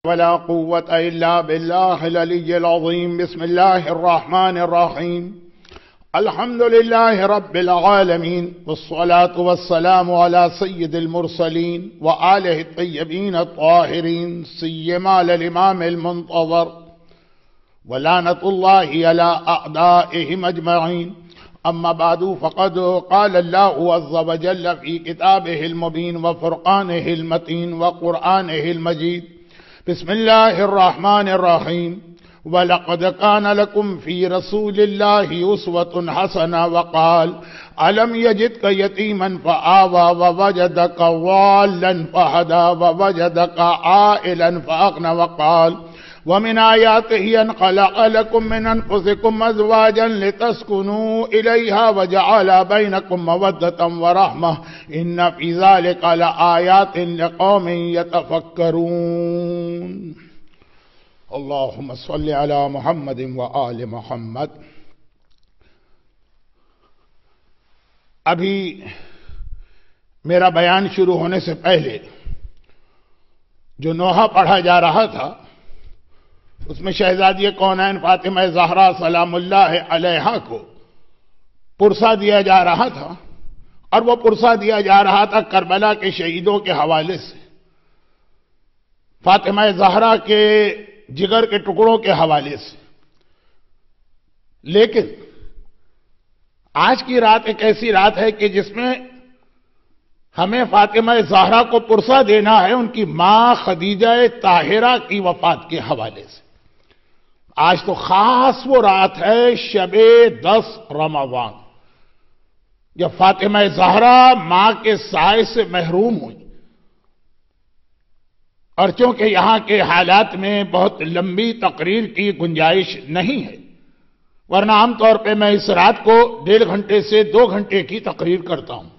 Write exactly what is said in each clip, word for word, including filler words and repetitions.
ولا قوة إلا بالله العلي العظيم. بسم الله الرحمن الرحيم. الحمد لله رب العالمين، والصلاة والسلام على سيد المرسلين وآله الطيبين الطاهرين، سيما على الإمام المنتظر، ولعنة الله على أعدائهم أجمعين. أما بعد، فقد قال الله عز وجل في كتابه المبين وفرقانه المتين وقرآنه المجيد: بسم الله الرحمن الرحيم. وَلَقَدْ كَانَ لَكُمْ فِي رَسُولِ اللَّهِ أُسْوَةٌ حَسَنَةٌ. وقال: أَلَمْ يَجِدْكَ يَتِيمًا فَآوَى وَوَجَدَكَ ضَالًّا فَهَدَى وَوَجَدَكَ عَائِلًا فَأَغْنَى. وقال: وَمِنْ آيَاتِهِ أَنْ خَلَقَ لَكُم مِّنْ أَنفُسِكُمْ أَزْوَاجًا لِتَسْكُنُوا إِلَيْهَا وَجَعَلَ بَيْنَكُم مَّوَدَّةً وَرَحْمَةً إِنَّ فِي ذَلِكَ لَآيَاتٍ لِقَوْمٍ يَتَفَكَّرُونَ. اللهم صل على محمد وآل محمد. ابھی میرا بیان شروع ہونے سے پہلے جو نوحہ پڑھا جا رہا تھا، اس میں شہزادی کونین فاطمہ زہرا سلام اللہ علیہا کو پرسہ دیا جا رہا تھا، اور وہ پرسہ دیا جا رہا تھا کربلا کے شہیدوں کے حوالے سے، فاطمہ زہرا کے جگر کے ٹکڑوں کے حوالے سے. لیکن آج کی رات ایک ایسی رات ہے کہ جس میں ہمیں فاطمہ زہرا کو پرسہ دینا ہے ان کی ماں خدیجہ طاہرہ کی وفات کے حوالے سے. آج تو خاص وہ رات ہے شب دس رمضان، جب فاطمہ زہرا ماں کے سائے سے محروم ہوئی. اور چونکہ یہاں کے حالات میں بہت لمبی تقریر کی گنجائش نہیں ہے، ورنہ عام طور پہ میں اس رات کو ڈیڑھ گھنٹے سے دو گھنٹے کی تقریر کرتا ہوں.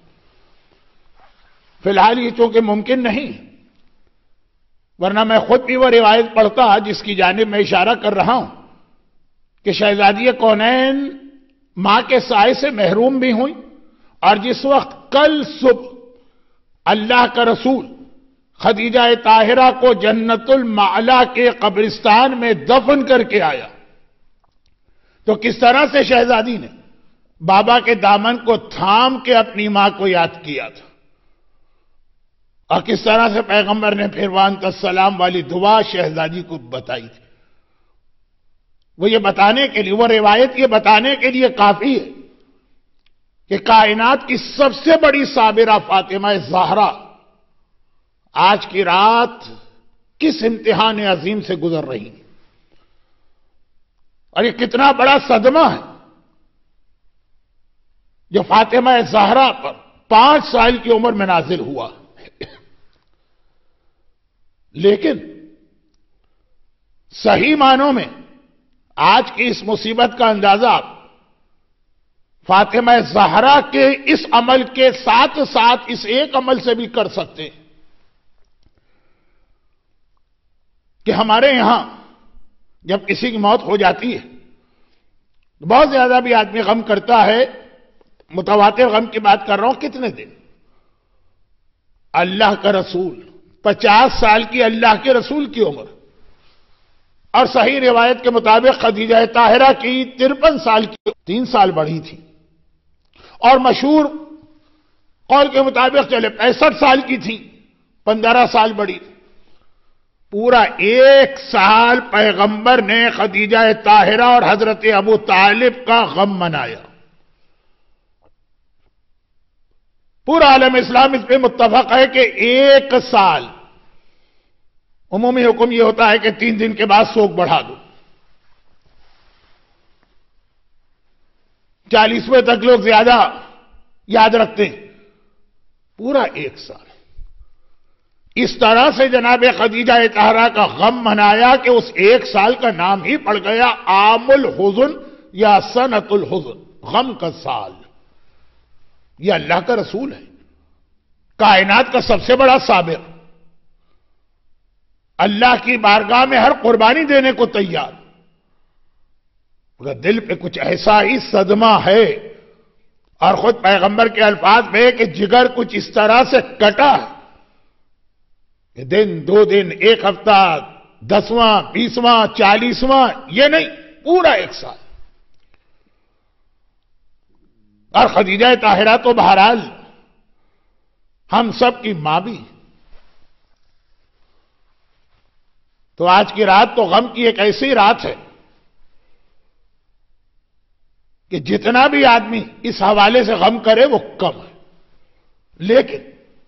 فی الحال یہ چونکہ ممکن نہیں، ورنہ میں خود بھی وہ روایت پڑھتا جس کی جانب میں اشارہ کر رہا ہوں کہ شہزادی کونین ماں کے سائے سے محروم بھی ہوئی، اور جس وقت کل صبح اللہ کا رسول خدیجہ طاہرہ کو جنت المعلا کے قبرستان میں دفن کر کے آیا، تو کس طرح سے شہزادی نے بابا کے دامن کو تھام کے اپنی ماں کو یاد کیا تھا، اور کس طرح سے پیغمبر نے پھر وانت السلام والی دعا شہزادی کو بتائی تھی. وہ یہ بتانے کے لیے، وہ روایت یہ بتانے کے لیے کافی ہے کہ کائنات کی سب سے بڑی صابرہ فاطمہ زہرا آج کی رات کس امتحان عظیم سے گزر رہی ہے، اور یہ کتنا بڑا صدمہ ہے جو فاطمہ زہرا پر پانچ سال کی عمر میں نازل ہوا. لیکن صحیح معنوں میں آج کی اس مصیبت کا اندازہ فاطمہ زہرا کے اس عمل کے ساتھ ساتھ اس ایک عمل سے بھی کر سکتے ہیں کہ ہمارے یہاں جب کسی کی موت ہو جاتی ہے تو بہت زیادہ بھی آدمی غم کرتا ہے. متواتر غم کی بات کر رہا ہوں. کتنے دن اللہ کا رسول پچاس سال کی اللہ کے رسول کی عمر، اور صحیح روایت کے مطابق خدیجہ طاہرہ کی ترپن سال کی، تین سال بڑھی تھی، اور مشہور قول کے مطابق چلے پینسٹھ سال کی تھی، پندرہ سال بڑی. پورا ایک سال پیغمبر نے خدیجہ طاہرہ اور حضرت ابو طالب کا غم منایا. پورا عالم اسلام اس پہ متفق ہے کہ ایک سال، عمومی حکم یہ ہوتا ہے کہ تین دن کے بعد سوگ بڑھا دو، چالیسویں تک لوگ زیادہ یاد رکھتے ہیں. پورا ایک سال اس طرح سے جناب خدیجہ طاہرہ کا غم منایا کہ اس ایک سال کا نام ہی پڑ گیا عام الحزن یا سنت الحزن، غم کا سال. یہ اللہ کا رسول ہے، کائنات کا سب سے بڑا صابر، اللہ کی بارگاہ میں ہر قربانی دینے کو تیار. مگر دل پہ کچھ ایسا ہی صدمہ ہے، اور خود پیغمبر کے الفاظ میں کہ جگر کچھ اس طرح سے کٹا ہے کہ دن دو دن ایک ہفتہ دسواں بیسواں چالیسواں یہ نہیں، پورا ایک سال. اور خدیجہ طاہرہ تو بہرحال ہم سب کی ماں بھی. تو آج کی رات تو غم کی ایک ایسی رات ہے کہ جتنا بھی آدمی اس حوالے سے غم کرے وہ کم ہے. لیکن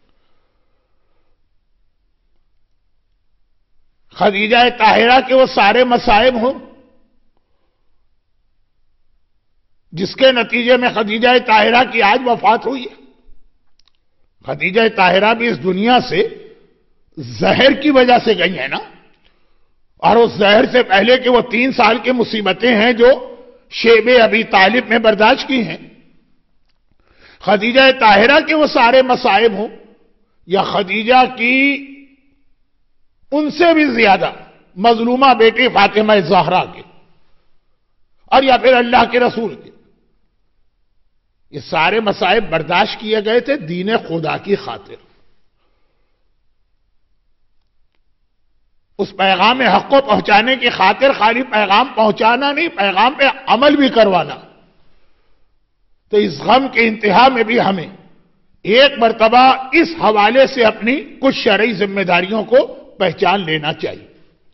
خدیجہ طاہرہ کے وہ سارے مصائب ہوں جس کے نتیجے میں خدیجہ طاہرہ کی آج وفات ہوئی ہے. خدیجہ طاہرہ بھی اس دنیا سے زہر کی وجہ سے گئی ہیں نا، اور اس زہر سے پہلے کہ وہ تین سال کی مصیبتیں ہیں جو شیب ابی طالب میں برداشت کی ہیں. خدیجہ طاہرہ کے وہ سارے مصائب ہوں یا خدیجہ کی ان سے بھی زیادہ مظلومہ بیٹی فاطمہ زہرا کے، اور یا پھر اللہ کے رسول کے، یہ سارے مصائب برداشت کیے گئے تھے دین خدا کی خاطر. اس پیغام حق کو پہنچانے کی خاطر خالی پیغام پہنچانا نہیں، پیغام پہ عمل بھی کروانا. تو اس غم کے انتہا میں بھی ہمیں ایک مرتبہ اس حوالے سے اپنی کچھ شرعی ذمہ داریوں کو پہچان لینا چاہیے.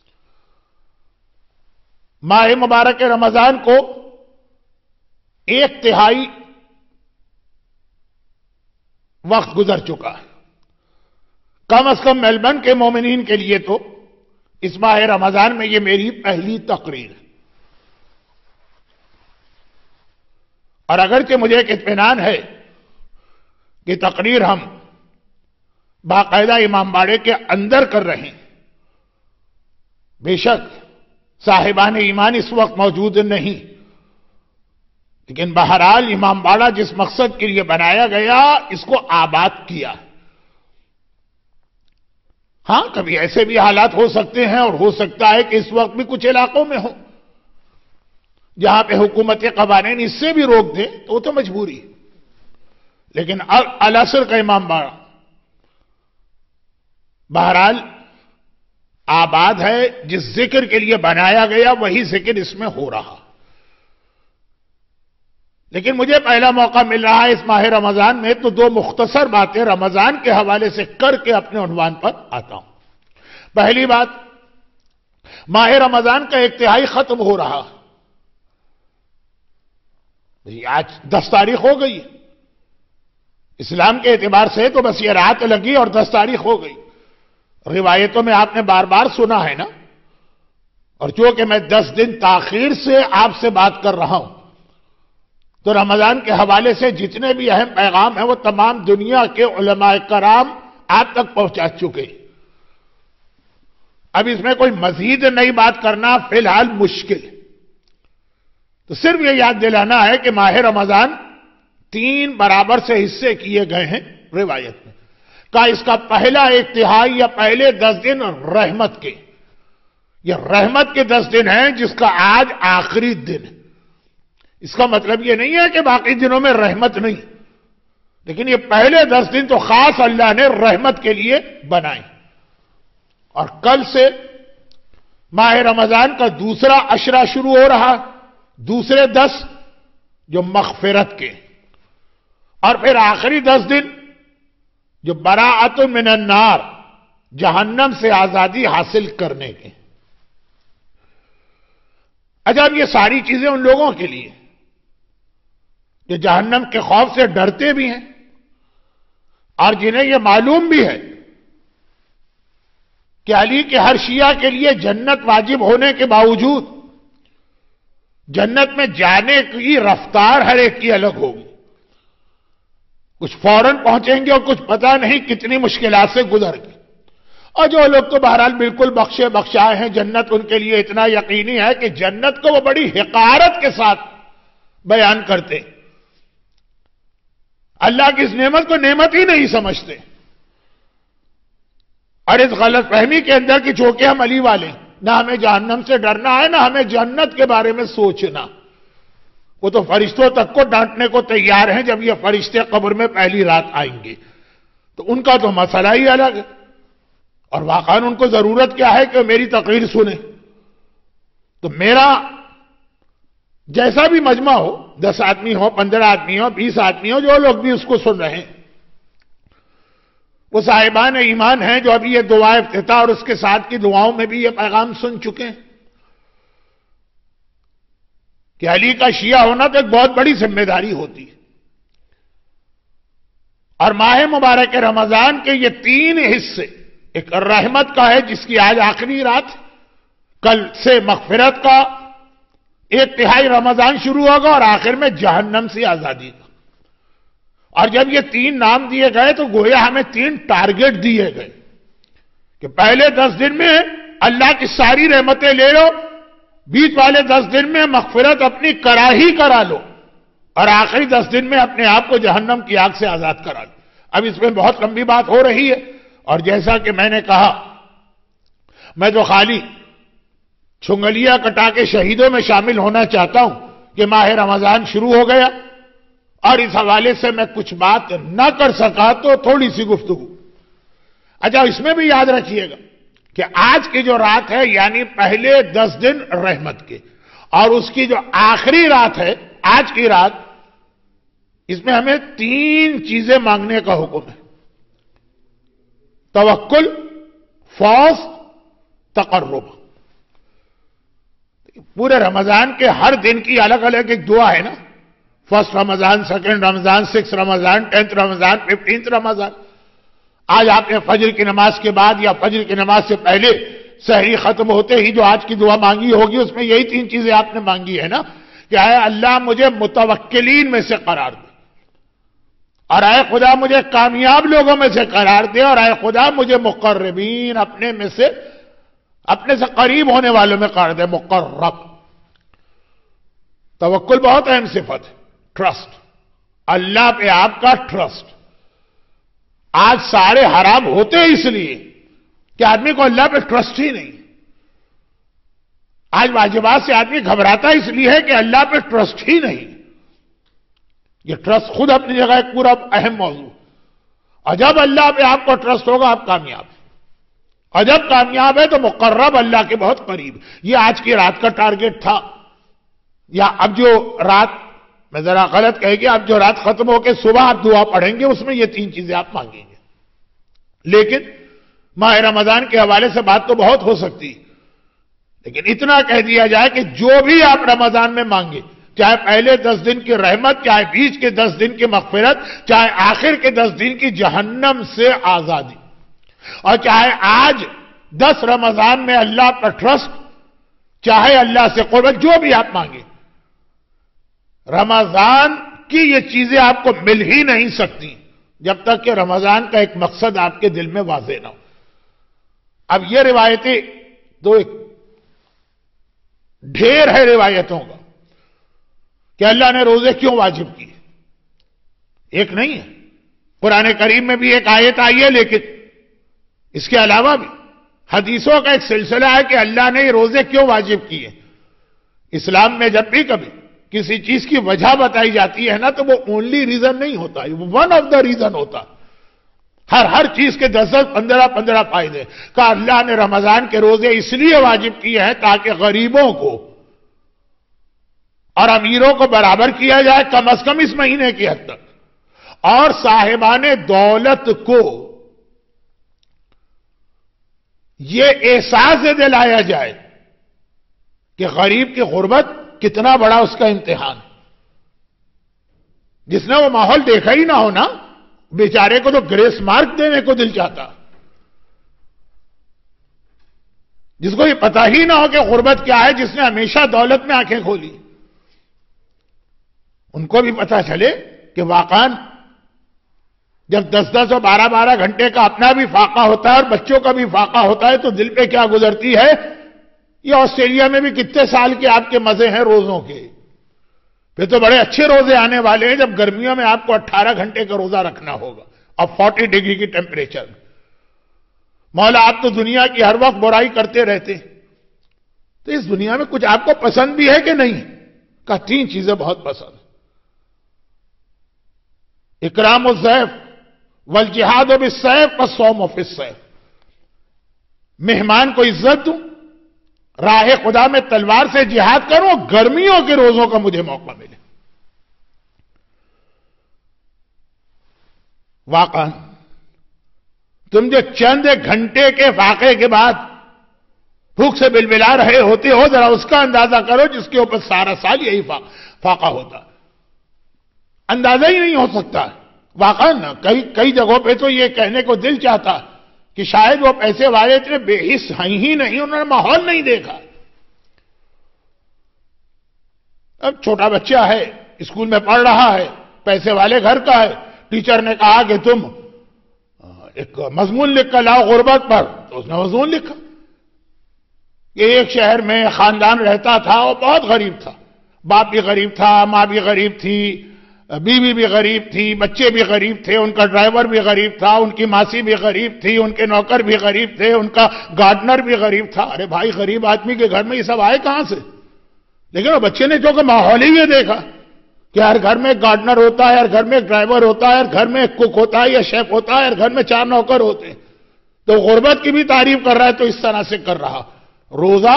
ماہ مبارک رمضان کو ایک تہائی وقت گزر چکا ہے. کم از کم میلبرن کے مومنین کے لیے تو اس ماہ رمضان میں یہ میری پہلی تقریر ہے. اور اگرچہ مجھے ایک اطمینان ہے کہ تقریر ہم باقاعدہ امام باڑے کے اندر کر رہے ہیں. بے شک صاحبان ایمان اس وقت موجود نہیں، لیکن بہرحال امام باڑہ جس مقصد کے لیے بنایا گیا اس کو آباد کیا. ہاں کبھی ایسے بھی حالات ہو سکتے ہیں اور ہو سکتا ہے کہ اس وقت بھی کچھ علاقوں میں ہو جہاں پہ حکومت قوانین اس سے بھی روک دیں تو وہ تو مجبوری ہے. لیکن العصر کا امام باڑہ بہرحال آباد ہے، جس ذکر کے لیے بنایا گیا وہی ذکر اس میں ہو رہا. لیکن مجھے پہلا موقع مل رہا ہے اس ماہ رمضان میں تو دو مختصر باتیں رمضان کے حوالے سے کر کے اپنے عنوان پر آتا ہوں. پہلی بات، ماہ رمضان کا ایک تہائی ختم ہو رہا. آج دس تاریخ ہو گئی، اسلام کے اعتبار سے تو بس یہ رات لگی اور دس تاریخ ہو گئی. روایتوں میں آپ نے بار بار سنا ہے نا، اور چونکہ میں دس دن تاخیر سے آپ سے بات کر رہا ہوں تو رمضان کے حوالے سے جتنے بھی اہم پیغام ہیں وہ تمام دنیا کے علماء کرام آپ تک پہنچا چکے. اب اس میں کوئی مزید نئی بات کرنا فی الحال مشکل ہے. تو صرف یہ یاد دلانا ہے کہ ماہ رمضان تین برابر سے حصے کیے گئے ہیں روایت میں. کا اس کا پہلا ایک تہائی یا پہلے دس دن رحمت کے، یہ رحمت کے دس دن ہیں جس کا آج آخری دن ہے. اس کا مطلب یہ نہیں ہے کہ باقی دنوں میں رحمت نہیں، لیکن یہ پہلے دس دن تو خاص اللہ نے رحمت کے لیے بنائے. اور کل سے ماہ رمضان کا دوسرا عشرہ شروع ہو رہا، دوسرے دس جو مغفرت کے، اور پھر آخری دس دن جو براءۃ من النار، جہنم سے آزادی حاصل کرنے کے. اچھا اب یہ ساری چیزیں ان لوگوں کے لیے جو جہنم کے خوف سے ڈرتے بھی ہیں اور جنہیں یہ معلوم بھی ہے کہ علی کے ہر شیعہ کے لیے جنت واجب ہونے کے باوجود جنت میں جانے کی رفتار ہر ایک کی الگ ہوگی. کچھ فوراً پہنچیں گے اور کچھ پتہ نہیں کتنی مشکلات سے گزر گئے. اور جو لوگ تو بہرحال بالکل بخشے بخشائے ہیں، جنت ان کے لیے اتنا یقینی ہے کہ جنت کو وہ بڑی حقارت کے ساتھ بیان کرتے، اللہ کی اس نعمت کو نعمت ہی نہیں سمجھتے. اور اس غلط فہمی کے اندر کی چونکہ ہم علی والے، نہ ہمیں جہنم سے ڈرنا ہے نہ ہمیں جنت کے بارے میں سوچنا. وہ تو فرشتوں تک کو ڈانٹنے کو تیار ہیں جب یہ فرشتے قبر میں پہلی رات آئیں گے، تو ان کا تو مسئلہ ہی الگ ہے. اور واقعاً ان کو ضرورت کیا ہے کہ میری تقریر سنیں. تو میرا جیسا بھی مجمع ہو، دس آدمی ہو، پندرہ آدمی ہو، بیس آدمی ہو، جو لوگ بھی اس کو سن رہے ہیں، وہ صاحبان ایمان ہیں جو ابھی یہ دعا افتتاح اور اس کے ساتھ کی دعاؤں میں بھی یہ پیغام سن چکے ہیں کہ علی کا شیعہ ہونا تو ایک بہت بڑی ذمہ داری ہوتی ہے. اور ماہ مبارک رمضان کے یہ تین حصے، ایک رحمت کا ہے جس کی آج آخری رات، کل سے مغفرت کا، ایک تہائی رمضان شروع ہوگا اور آخر میں جہنم سے آزادی کا. اور جب یہ تین نام دیے گئے تو گویا ہمیں تین ٹارگٹ دیے گئے کہ پہلے دس دن میں اللہ کی ساری رحمتیں لے لو، بیچ والے دس دن میں مغفرت اپنی کرا ہی کرا لو، اور آخری دس دن میں اپنے آپ کو جہنم کی آگ سے آزاد کرا لو. اب اس میں بہت لمبی بات ہو رہی ہے، اور جیسا کہ میں نے کہا، میں تو خالی چھنگلیاں کٹا کے شہیدوں میں شامل ہونا چاہتا ہوں کہ ماہ رمضان شروع ہو گیا اور اس حوالے سے میں کچھ بات نہ کر سکا تو تھوڑی سی گفتگو. اچھا، اس میں بھی یاد رکھیے گا کہ آج کی جو رات ہے یعنی پہلے دس دن رحمت کے، اور اس کی جو آخری رات ہے آج کی رات، اس میں ہمیں تین چیزیں مانگنے کا حکم ہے: توکل، فوز، تقرب. پورے رمضان کے ہر دن کی الگ الگ ایک دعا ہے نا، فرسٹ رمضان، سیکنڈ رمضان، سکس رمضان، ٹینتھ رمضان، ففٹینتھ رمضان. آج آپ نے فجر کی نماز کے بعد یا فجر کی نماز سے پہلے سحری ختم ہوتے ہی جو آج کی دعا مانگی ہوگی، اس میں یہی تین چیزیں آپ نے مانگی ہے نا کہ اے اللہ مجھے متوکلین میں سے قرار دے، اور اے خدا مجھے کامیاب لوگوں میں سے قرار دے، اور اے خدا مجھے مقربین اپنے میں سے، اپنے سے قریب ہونے والوں میں قرار دے، مقرب. توکل بہت اہم صفت ہے، ٹرسٹ، اللہ پہ آپ کا ٹرسٹ. آج سارے حرام ہوتے اس لیے کہ آدمی کو اللہ پہ ٹرسٹ ہی نہیں. آج واجبات سے آدمی گھبراتا اس لیے ہے کہ اللہ پہ ٹرسٹ ہی نہیں. یہ ٹرسٹ خود اپنی جگہ ایک پورا اہم موضوع، اور جب اللہ پہ آپ کو ٹرسٹ ہوگا آپ کامیاب ہیں، اور جب کامیاب ہے تو مقرب، اللہ کے بہت قریب. یہ آج کی رات کا ٹارگٹ تھا. یا اب جو رات، میں ذرا غلط کہے گی، اب جو رات ختم ہو کے صبح آپ دعا پڑھیں گے اس میں یہ تین چیزیں آپ مانگیں گے. لیکن ماہ رمضان کے حوالے سے بات تو بہت ہو سکتی، لیکن اتنا کہہ دیا جائے کہ جو بھی آپ رمضان میں مانگے، چاہے پہلے دس دن کی رحمت، چاہے بیچ کے دس دن کی مغفرت، چاہے آخر کے دس دن کی جہنم سے آزادی، اور چاہے آج دس رمضان میں اللہ پر ٹرسٹ، چاہے اللہ سے قربت، جو بھی آپ مانگے، رمضان کی یہ چیزیں آپ کو مل ہی نہیں سکتی جب تک کہ رمضان کا ایک مقصد آپ کے دل میں واضح نہ ہو. اب یہ روایتیں دو ایک ڈھیر ہے روایتوں کا کہ اللہ نے روزے کیوں واجب کیے، ایک نہیں ہے. قرآن کریم میں بھی ایک آیت آئی ہے، لیکن اس کے علاوہ بھی حدیثوں کا ایک سلسلہ ہے کہ اللہ نے یہ روزے کیوں واجب کیے. اسلام میں جب بھی کبھی کسی چیز کی وجہ بتائی جاتی ہے نا تو وہ اونلی ریزن نہیں ہوتا، وہ ون آف دا ریزن ہوتا. ہر ہر چیز کے دس دس پندرہ پندرہ فائدے کا اللہ نے رمضان کے روزے اس لیے واجب کیے ہیں تاکہ غریبوں کو اور امیروں کو برابر کیا جائے کم از کم اس مہینے کی حد تک، اور صاحبان دولت کو یہ احساس دلایا جائے کہ غریب کی غربت کتنا بڑا اس کا امتحان. جس نے وہ ماحول دیکھا ہی نہ ہونا، بیچارے کو تو گریس مارک دینے کو دل چاہتا. جس کو یہ پتا ہی نہ ہو کہ غربت کیا ہے، جس نے ہمیشہ دولت میں آنکھیں کھولی، ان کو بھی پتا چلے کہ واقعاً جب دس دس اور بارہ بارہ گھنٹے کا اپنا بھی فاقہ ہوتا ہے اور بچوں کا بھی فاقہ ہوتا ہے تو دل پہ کیا گزرتی ہے. یہ آسٹریلیا میں بھی کتنے سال کے آپ کے مزے ہیں روزوں کے، پھر تو بڑے اچھے روزے آنے والے ہیں جب گرمیوں میں آپ کو اٹھارہ گھنٹے کا روزہ رکھنا ہوگا اور فورٹی ڈگری کی ٹیمپریچر. مولا آپ تو دنیا کی ہر وقت برائی کرتے رہتے، تو اس دنیا میں کچھ آپ کو پسند بھی ہے کہ نہیں؟ کہا تین چیزیں بہت پسند: اکرام الضیف والجہاد بالسیف والصوم فی السیف. مہمان کو عزت دوں، راہ خدا میں تلوار سے جہاد کروں، گرمیوں کے روزوں کا مجھے موقع ملے۔ واقعا تم جو چند گھنٹے کے فاقے کے بعد بھوک سے بلبلا رہے ہوتے ہو، ذرا اس کا اندازہ کرو جس کے اوپر سارا سال یہی فاقہ ہوتا، اندازہ ہی نہیں ہو سکتا۔ واقعا کئی کئی جگہوں پہ تو یہ کہنے کو دل چاہتا کہ شاید وہ پیسے والے اتنے بے حس ہیں ہی نہیں، انہوں نے ماحول نہیں دیکھا۔ اب چھوٹا بچہ ہے، اسکول میں پڑھ رہا ہے، پیسے والے گھر کا ہے، ٹیچر نے کہا کہ تم ایک مضمون لکھ کر لاؤ غربت پر، تو اس نے مضمون لکھا کہ ایک شہر میں خاندان رہتا تھا، وہ بہت غریب تھا، باپ بھی غریب تھا، ماں بھی غریب تھی، بیوی بھی غریب تھی، بچے بھی غریب تھے، ان کا ڈرائیور بھی غریب تھا، ان کی ماسی بھی غریب تھی، ان کے نوکر بھی غریب تھے، ان کا گارڈنر بھی غریب تھا۔ ارے بھائی، غریب آدمی کے گھر میں یہ سب آئے کہاں سے؟ لیکن وہ بچے نے جو کہ ماحول ہی یہ دیکھا کہ ہر گھر میں ایک گارڈنر ہوتا ہے، ہر گھر میں ایک ڈرائیور ہوتا ہے، ہر گھر میں ایک کوک ہوتا ہے یا شیف ہوتا ہے، ہر گھر میں چار نوکر ہوتے ہیں، تو غربت کی بھی تعریف کر رہا ہے، تو اس طرح سے کر رہا۔ روزہ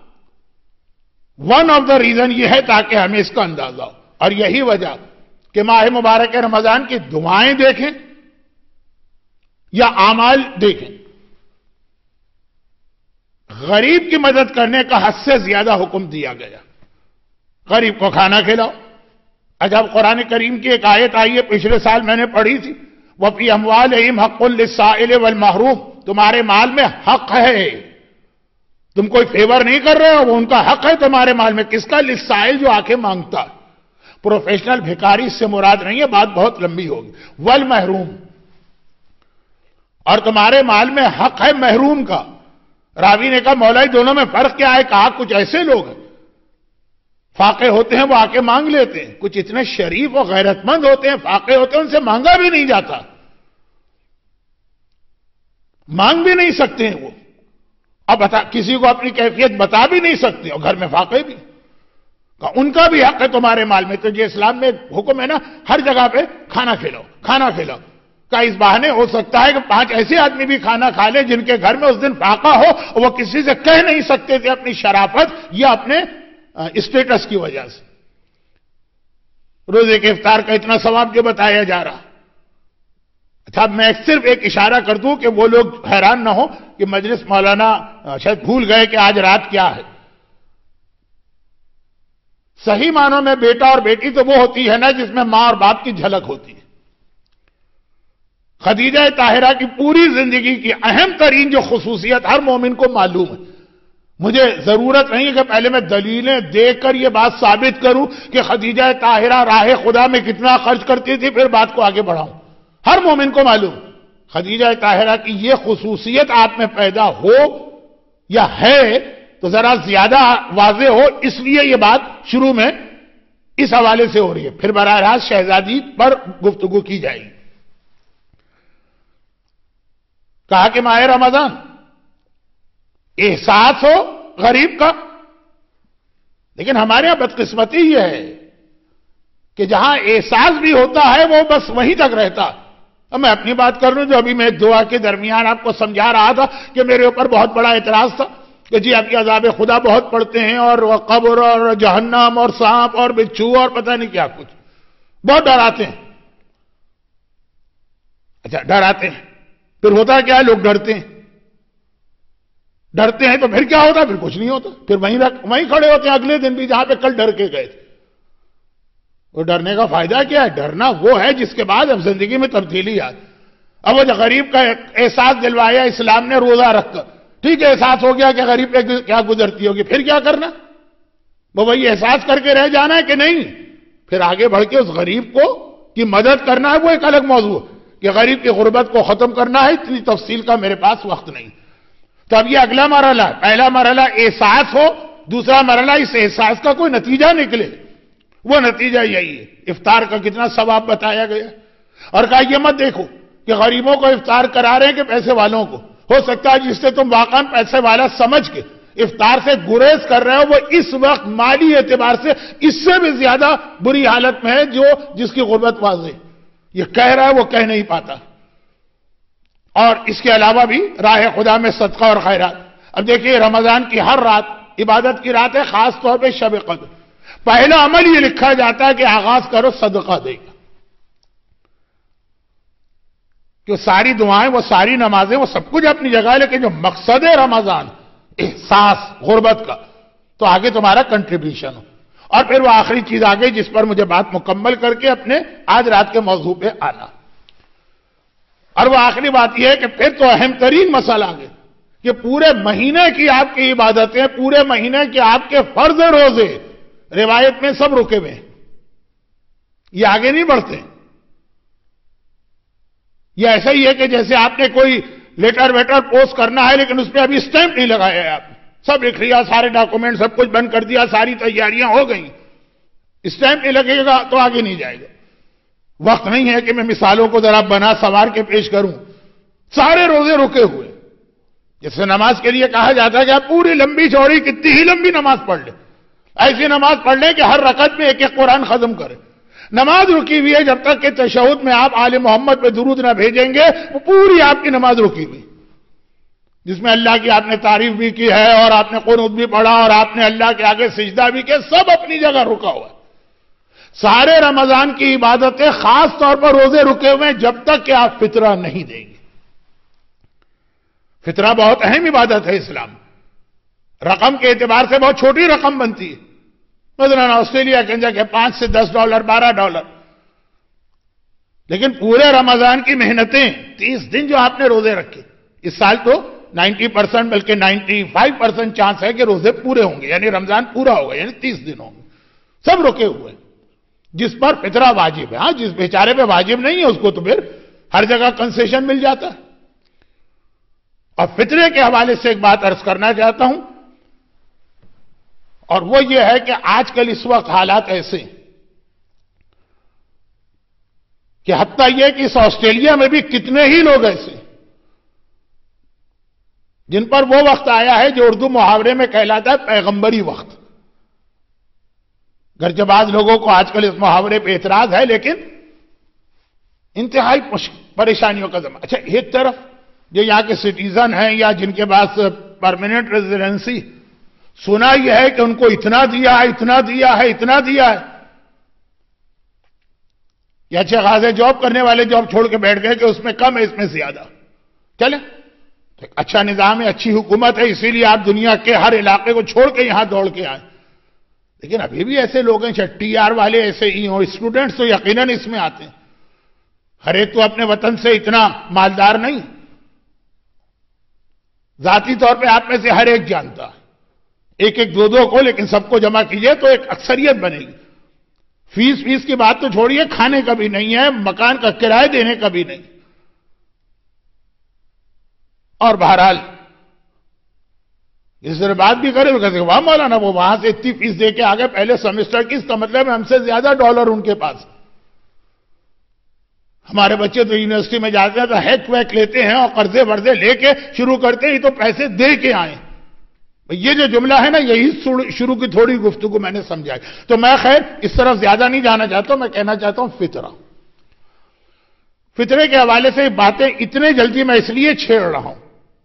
ون آف دا ریزن یہ ہے تاکہ ہمیں اس کا اندازہ ہو، اور یہی وجہ کہ ماہ مبارک رمضان کی دعائیں دیکھیں یا اعمال دیکھیں، غریب کی مدد کرنے کا حد سے زیادہ حکم دیا گیا۔ غریب کو کھانا کھلاؤ۔ عجب، قرآن کریم کی ایک آیت آئی ہے، پچھلے سال میں نے پڑھی تھی، وَفِي أَمْوَالِهِمْ حَقٌّ لِلسَّائِلِ وَالْمَحْرُومِ، تمہارے مال میں حق ہے، تم کوئی فیور نہیں کر رہے ہو، وہ ان کا حق ہے تمہارے مال میں۔ کس کا؟ للسائل، جو آ کے مانگتا ہے۔ پروفیشنل بھکاری اس سے مراد نہیں ہے، بات بہت لمبی ہوگی۔ والمحروم، اور تمہارے مال میں حق ہے محروم کا۔ راوی نے کہا مولا دونوں میں فرق کیا ہے؟ کہا کچھ ایسے لوگ ہیں فاقے ہوتے ہیں، وہ آ کے مانگ لیتے ہیں، کچھ اتنے شریف و غیرت مند ہوتے ہیں، فاقے ہوتے ہیں، ان سے مانگا بھی نہیں جاتا، مانگ بھی نہیں سکتے ہیں وہ، اب بتا کسی کو اپنی کیفیت بتا بھی نہیں سکتے، اور گھر میں فاقے بھی، ان کا بھی حق ہے تمہارے مال میں۔ تو یہ اسلام میں حکم ہے نا، ہر جگہ پہ کھانا کھلاؤ، کھانا کھلاؤ کا اس بہانے ہو سکتا ہے کہ پانچ ایسے آدمی بھی کھانا کھا لیں جن کے گھر میں اس دن فاقہ ہو، اور وہ کسی سے کہہ نہیں سکتے تھے اپنی شرافت یا اپنے اسٹیٹس کی وجہ سے۔ روزے کے افطار کا اتنا ثواب جو بتایا جا رہا، اچھا میں صرف ایک اشارہ کر دوں کہ وہ لوگ حیران نہ ہو کہ مجلس مولانا شاید بھول گئے کہ آج رات کیا ہے۔ صحیح معنوں میں بیٹا اور بیٹی تو وہ ہوتی ہے نا جس میں ماں اور باپ کی جھلک ہوتی ہے۔ خدیجہ طاہرہ کی پوری زندگی کی اہم ترین جو خصوصیت ہر مومن کو معلوم ہے، مجھے ضرورت نہیں ہے کہ پہلے میں دلیلیں دے کر یہ بات ثابت کروں کہ خدیجہ طاہرہ راہ خدا میں کتنا خرچ کرتی تھی پھر بات کو آگے بڑھاؤں۔ ہر مومن کو معلوم خدیجہ طاہرہ کی یہ خصوصیت آپ میں پیدا ہو یا ہے تو ذرا زیادہ واضح ہو، اس لیے یہ بات شروع میں اس حوالے سے ہو رہی ہے، پھر براہ راست شہزادی پر گفتگو کی جائے گی۔ کہا کہ ماہ رمضان احساس ہو غریب کا، لیکن ہمارے یہاں بدقسمتی یہ ہے کہ جہاں احساس بھی ہوتا ہے وہ بس وہیں تک رہتا۔ اب میں اپنی بات کر رہا ہوں، جو ابھی میں دعا کے درمیان آپ کو سمجھا رہا تھا کہ میرے اوپر بہت بڑا اعتراض تھا کہ جی آپ کی عذاب خدا بہت پڑھتے ہیں، اور قبر اور جہنم اور سانپ اور بچھو اور پتہ نہیں کیا کچھ بہت ڈراتے ہیں۔ اچھا ڈراتے ہیں، پھر ہوتا کیا ہے؟ لوگ ڈرتے ہیں، ڈرتے ہیں تو پھر کیا ہوتا؟ پھر کچھ نہیں ہوتا، پھر وہیں وہیں کھڑے ہوتے ہیں اگلے دن بھی جہاں پہ کل ڈر کے گئے تھے۔ وہ ڈرنے کا فائدہ کیا ہے؟ ڈرنا وہ ہے جس کے بعد اب زندگی میں تبدیلی آئے۔ اب وہ جو غریب کا احساس دلوایا اسلام نے روزہ رکھ کر، ٹھیک ہے احساس ہو گیا کہ غریب پہ کیا گزرتی ہوگی، پھر کیا کرنا؟ وہ وہی احساس کر کے رہ جانا ہے کہ نہیں؟ پھر آگے بڑھ کے اس غریب کو کی مدد کرنا ہے، وہ ایک الگ موضوع ہے کہ غریب کی غربت کو ختم کرنا ہے، اتنی تفصیل کا میرے پاس وقت نہیں۔ تو اب یہ اگلا مرحلہ ہے، پہلا مرحلہ احساس ہو، دوسرا مرحلہ اس احساس کا کوئی نتیجہ نکلے، وہ نتیجہ یہی ہے۔ افطار کا کتنا ثواب بتایا گیا، اور کہا یہ مت دیکھو کہ غریبوں کو افطار کرا رہے ہیں کہ پیسے والوں کو، ہو سکتا ہے جس سے تم واقعا پیسے والا سمجھ کے افطار سے گریز کر رہے ہو وہ اس وقت مالی اعتبار سے اس سے بھی زیادہ بری حالت میں ہے جو جس کی غربت واضح، یہ کہہ رہا ہے وہ کہہ نہیں پاتا۔ اور اس کے علاوہ بھی راہ خدا میں صدقہ اور خیرات. اب دیکھیے رمضان کی ہر رات عبادت کی رات ہے، خاص طور پہ شب قدر. پہلا عمل یہ لکھا جاتا ہے کہ آغاز کرو صدقہ دے گا. کہ ساری دعائیں، وہ ساری نمازیں، وہ سب کچھ اپنی جگہ ہے، لیکن جو مقصد ہے رمضان احساس غربت کا، تو آگے تمہارا کنٹریبیوشن ہو. اور پھر وہ آخری چیز آ گئی جس پر مجھے بات مکمل کر کے اپنے آج رات کے موضوع پہ آنا. اور وہ آخری بات یہ ہے کہ پھر تو اہم ترین مسئلہ آگے کہ پورے مہینے کی آپ کی عبادتیں، پورے مہینے کے آپ کے فرض روزے روایت میں سب رکے ہوئے ہیں، یہ آگے نہیں بڑھتے. یہ ایسا ہی ہے کہ جیسے آپ نے کوئی لیٹر ویٹر پوسٹ کرنا ہے لیکن اس پہ ابھی سٹیمپ نہیں لگایا ہے، آپ نے سب لکھ لیا، سارے ڈاکومنٹ سب کچھ بند کر دیا، ساری تیاریاں ہو گئیں، سٹیمپ نہیں لگے گا تو آگے نہیں جائے گا. وقت نہیں ہے کہ میں مثالوں کو ذرا بنا سوار کے پیش کروں. سارے روزے رکے ہوئے. جیسے نماز کے لیے کہا جاتا ہے کہ آپ پوری لمبی چوڑی کتنی ہی لمبی نماز پڑھ لیں، ایسی نماز پڑھ لیں کہ ہر رکعت میں ایک ایک قرآن ختم کرے. نماز رکی ہوئی ہے جب تک کہ تشہد میں آپ آل محمد پہ درود نہ بھیجیں گے، وہ پوری آپ کی نماز رکی ہوئی، جس میں اللہ کی آپ نے تعریف بھی کی ہے اور آپ نے قنوت بھی پڑھا اور آپ نے اللہ کے آگے سجدہ بھی کیا، سب اپنی جگہ رکا ہوا ہے. سارے رمضان کی عبادتیں خاص طور پر روزے رکے ہوئے ہیں جب تک کہ آپ فطرہ نہیں دیں گے. فطرہ بہت اہم عبادت ہے اسلام. رقم کے اعتبار سے بہت چھوٹی رقم بنتی ہے. مثلا آسٹریلیا کے اندر کے پانچ سے دس ڈالر بارہ ڈالر، لیکن پورے رمضان کی محنتیں، تیس دن جو آپ نے روزے رکھے، اس سال تو نائنٹی پرسنٹ بلکہ نائنٹی فائیو پرسنٹ چانس ہے کہ روزے پورے ہوں گے، یعنی رمضان پورا ہوگا، یعنی تیس دن ہوں گے، سب رکے ہوئے جس پر فطرہ واجب ہے. ہاں جس بیچارے پہ واجب نہیں ہے اس کو تو پھر ہر جگہ کنسیشن مل جاتا ہے. اور فطرے کے حوالے سے ایک بات عرض کرنا چاہتا ہوں، اور وہ یہ ہے کہ آج کل اس وقت حالات ایسے کہ حتیٰ یہ کہ اس آسٹریلیا میں بھی کتنے ہی لوگ ایسے جن پر وہ وقت آیا ہے جو اردو محاورے میں کہلاتا ہے پیغمبری وقت. گرچہ بعض لوگوں کو آج کل اس محاورے پہ اعتراض ہے، لیکن انتہائی پریشانیوں کا زمانہ. اچھا، ایک طرف جو یہاں کے سٹیزن ہیں یا جن کے پاس پرماننٹ ریزیڈنسی، سنا یہ ہے کہ ان کو اتنا دیا ہے اتنا دیا ہے اتنا دیا ہے، یا اچھے خاصے جاب کرنے والے جاب چھوڑ کے بیٹھ گئے کہ اس میں کم ہے اس میں زیادہ. چلے، اچھا نظام ہے، اچھی حکومت ہے، اسی لیے آپ دنیا کے ہر علاقے کو چھوڑ کے یہاں دوڑ کے آئے. لیکن ابھی بھی ایسے لوگ ہیں، ٹی آر والے ایسے ہی ہوں، اسٹوڈنٹس تو یقیناً اس میں آتے ہیں. ہر ایک تو اپنے وطن سے اتنا مالدار نہیں، ذاتی طور پہ آپ میں سے ہر ایک جانتا ہے، ایک ایک دو دو کو، لیکن سب کو جمع کیجئے تو ایک اکثریت بنے گی. فیس فیس کی بات تو چھوڑیے، کھانے کا بھی نہیں ہے، مکان کا کرایہ دینے کا بھی نہیں. اور بہرحال اس طرح بات بھی کرے، کہتے ہیں واہ مولانا وہ وہاں سے اتنی فیس دے کے آگے پہلے سیمسٹر کی، اس کا مطلب ہے ہم سے زیادہ ڈالر ان کے پاس. ہمارے بچے تو یونیورسٹی میں جاتے ہیں تو ہیک ویک لیتے ہیں اور قرضے ورضے لے کے شروع کرتے ہیں، یہ تو پیسے دے کے آئیں. یہ جو جملہ ہے نا، یہی شروع کی تھوڑی گفتگو میں نے سمجھائی. تو میں خیر اس طرف زیادہ نہیں جانا چاہتا ہوں، میں کہنا چاہتا ہوں فطرہ. فطرے کے حوالے سے باتیں اتنے جلدی میں اس لیے چھیڑ رہا ہوں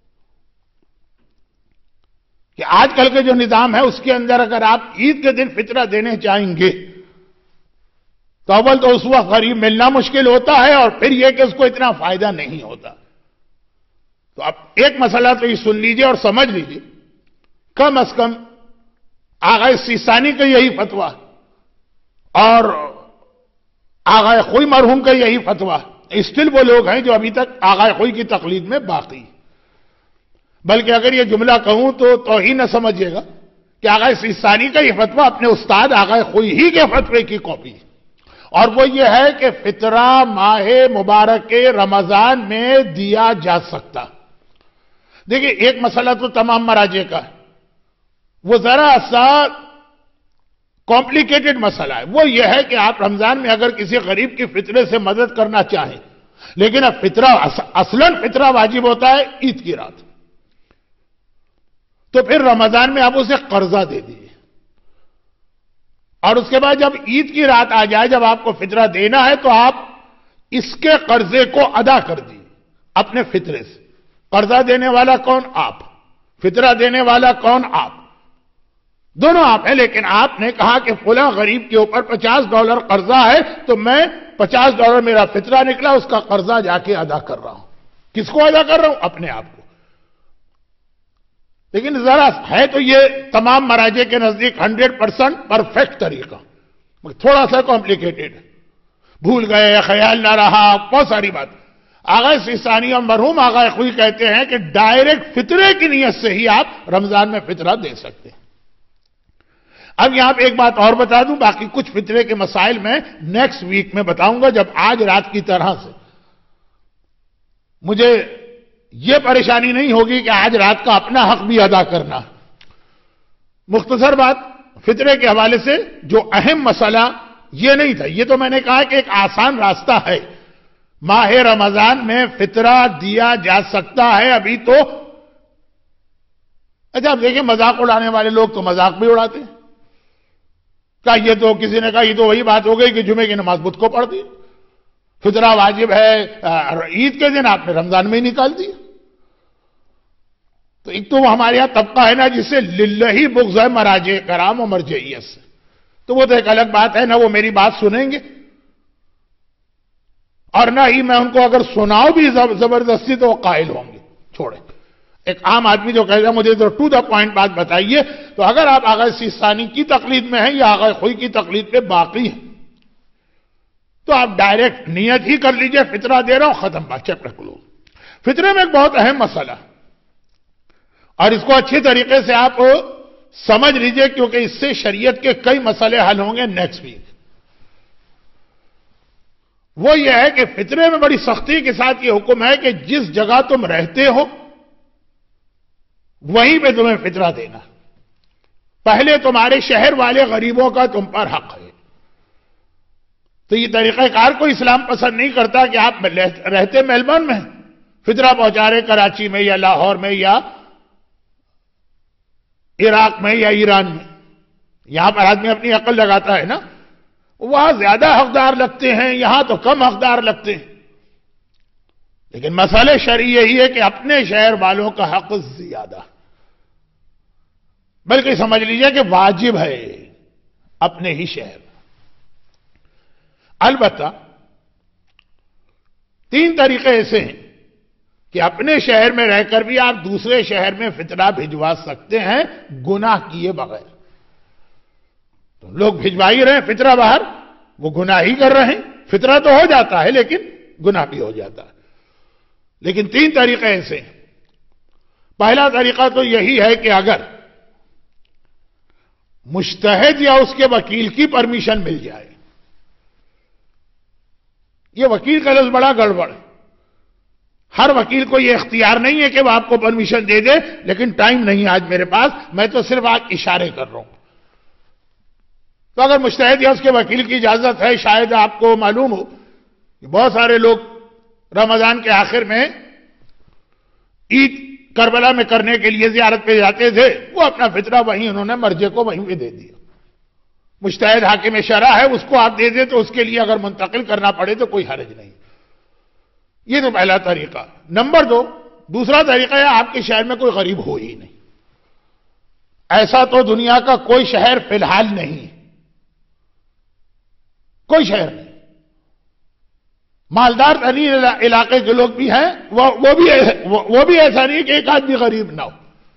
کہ آج کل کے جو نظام ہے اس کے اندر اگر آپ عید کے دن فطرہ دینے چاہیں گے تو اول تو اس وقت غریب ملنا مشکل ہوتا ہے، اور پھر یہ کہ اس کو اتنا فائدہ نہیں ہوتا. تو اب ایک مسئلہ تو یہ سن لیجئے اور سمجھ لیجئے، کم از کم آغا سیستانی کا یہی فتویٰ اور آغا خوئی مرحوم کا یہی فتویٰ، اسٹل وہ لوگ ہیں جو ابھی تک آغا خوئی کی تقلید میں باقی. بلکہ اگر یہ جملہ کہوں تو توہین نہ سمجھیے گا کہ آغا سیستانی کا یہ فتویٰ اپنے استاد آغا خوئی ہی کے فتوے کی کاپی، اور وہ یہ ہے کہ فطرہ ماہ مبارک کے رمضان میں دیا جا سکتا. دیکھیں ایک مسئلہ تو تمام مراجع کا ہے، وہ ذرا سا کمپلیکیٹڈ مسئلہ ہے. وہ یہ ہے کہ آپ رمضان میں اگر کسی غریب کی فطرے سے مدد کرنا چاہیں، لیکن اب فطرہ اصلاً فطرہ واجب ہوتا ہے عید کی رات، تو پھر رمضان میں آپ اسے قرضہ دے دیجیے، اور اس کے بعد جب عید کی رات آ جائے، جب آپ کو فطرہ دینا ہے تو آپ اس کے قرضے کو ادا کر دیجیے. اپنے فطرے سے. قرضہ دینے والا کون؟ آپ. فطرہ دینے والا کون؟ آپ. دونوں آپ ہیں. لیکن آپ نے کہا کہ فلاں غریب کے اوپر پچاس ڈالر قرضہ ہے تو میں پچاس ڈالر میرا فطرہ نکلا، اس کا قرضہ جا کے ادا کر رہا ہوں. کس کو ادا کر رہا ہوں؟ اپنے آپ کو. لیکن ذرا ہے تو یہ تمام مراجع کے نزدیک ہنڈریڈ پرسنٹ پرفیکٹ طریقہ، تھوڑا سا کمپلیکیٹڈ، بھول گئے، خیال نہ رہا، بہت ساری بات. آغا سیستانی اور مرحوم آغا خوئی کہتے ہیں کہ ڈائریکٹ فطرے کی نیت سے ہی آپ رمضان میں فطرہ دے سکتے ہیں. اب یہاں پہ ایک بات اور بتا دوں، باقی کچھ فطرے کے مسائل میں نیکسٹ ویک میں بتاؤں گا، جب آج رات کی طرح سے مجھے یہ پریشانی نہیں ہوگی کہ آج رات کا اپنا حق بھی ادا کرنا. مختصر بات فطرے کے حوالے سے جو اہم مسئلہ یہ نہیں تھا، یہ تو میں نے کہا کہ ایک آسان راستہ ہے. ماہ رمضان میں فطرہ دیا جا سکتا ہے. ابھی تو اچھا آپ دیکھیں، مذاق اڑانے والے لوگ تو مذاق بھی اڑاتے ہیں. کہا یہ تو کسی نے کہا یہ تو وہی بات ہو گئی کہ جمعے کی نماز بدھ کو پڑھ دی، فطرہ واجب ہے عید کے دن، آپ نے رمضان میں ہی نکال دی. تو ایک تو وہ ہمارے یہاں طبقہ ہے نا جسے للہی بغض ہے مراجع کرام و مرجعیت سے، تو وہ تو ایک الگ بات ہے. نہ وہ میری بات سنیں گے اور نہ ہی میں ان کو اگر سناؤ بھی زبردستی تو وہ قائل ہوں گے. چھوڑیں، ایک عام آدمی جو کہے گا مجھے تو ٹو دا پوائنٹ بات بتائیے، تو اگر آپ آغا سیستانی کی تقلید میں ہیں یا آغا خوئی کی تقلید پہ باقی ہیں تو آپ ڈائریکٹ نیت ہی کر لیجئے فطرہ دے رہا ہوں، ختم بات، چیپٹر کلوز. فطرے میں ایک بہت اہم مسئلہ اور اس کو اچھی طریقے سے آپ سمجھ لیجئے کیونکہ اس سے شریعت کے کئی مسئلے حل ہوں گے نیکسٹ ویک. وہ یہ ہے کہ فطرے میں بڑی سختی کے ساتھ یہ حکم ہے کہ جس جگہ تم رہتے ہو وہیں پہ تمہیں فطرہ دینا. پہلے تمہارے شہر والے غریبوں کا تم پر حق ہے. تو یہ طریقہ کار کو اسلام پسند نہیں کرتا کہ آپ رہتے میلبورن میں فطرہ پہنچا رہے کراچی میں یا لاہور میں یا عراق میں یا ایران میں. یہاں پر آدمی اپنی عقل لگاتا ہے نا، وہاں زیادہ حقدار لگتے ہیں، یہاں تو کم حقدار لگتے ہیں. لیکن مسئلہ شرعی یہی ہے کہ اپنے شہر والوں کا حق زیادہ، بلکہ سمجھ لیجئے کہ واجب ہے اپنے ہی شہر. البتہ تین طریقے ایسے ہیں کہ اپنے شہر میں رہ کر بھی آپ دوسرے شہر میں فطرہ بھجوا سکتے ہیں گناہ کیے بغیر. تو لوگ بھجوا ہی رہے ہیں فطرہ باہر، وہ گناہ ہی کر رہے ہیں. فطرہ تو ہو جاتا ہے لیکن گناہ بھی ہو جاتا ہے. لیکن تین طریقے ایسے ہیں. پہلا طریقہ تو یہی ہے کہ اگر مجتہد یا اس کے وکیل کی پرمیشن مل جائے. یہ وکیل کا لفظ بڑا گڑبڑ ہے. ہر وکیل کو یہ اختیار نہیں ہے کہ وہ آپ کو پرمیشن دے دے، لیکن ٹائم نہیں آج میرے پاس، میں تو صرف آج اشارے کر رہا ہوں. تو اگر مجتہد یا اس کے وکیل کی اجازت ہے، شاید آپ کو معلوم ہو کہ بہت سارے لوگ رمضان کے آخر میں عید کربلا میں کرنے کے لیے زیارت پہ جاتے تھے، وہ اپنا فطرہ وہیں انہوں نے مرجع کو وہیں پہ دے دیا. مجتہد حاکم شرع ہے، اس کو آپ دے دیں تو اس کے لیے اگر منتقل کرنا پڑے تو کوئی حرج نہیں. یہ تو پہلا طریقہ. نمبر دو، دوسرا طریقہ ہے آپ کے شہر میں کوئی غریب ہو ہی نہیں. ایسا تو دنیا کا کوئی شہر فی الحال نہیں ہے، کوئی شہر نہیں. مالدار ترین علاقے کے لوگ بھی ہیں، وہ بھی وہ بھی ایسا نہیں کہ ایک آدمی غریب نہ ہو.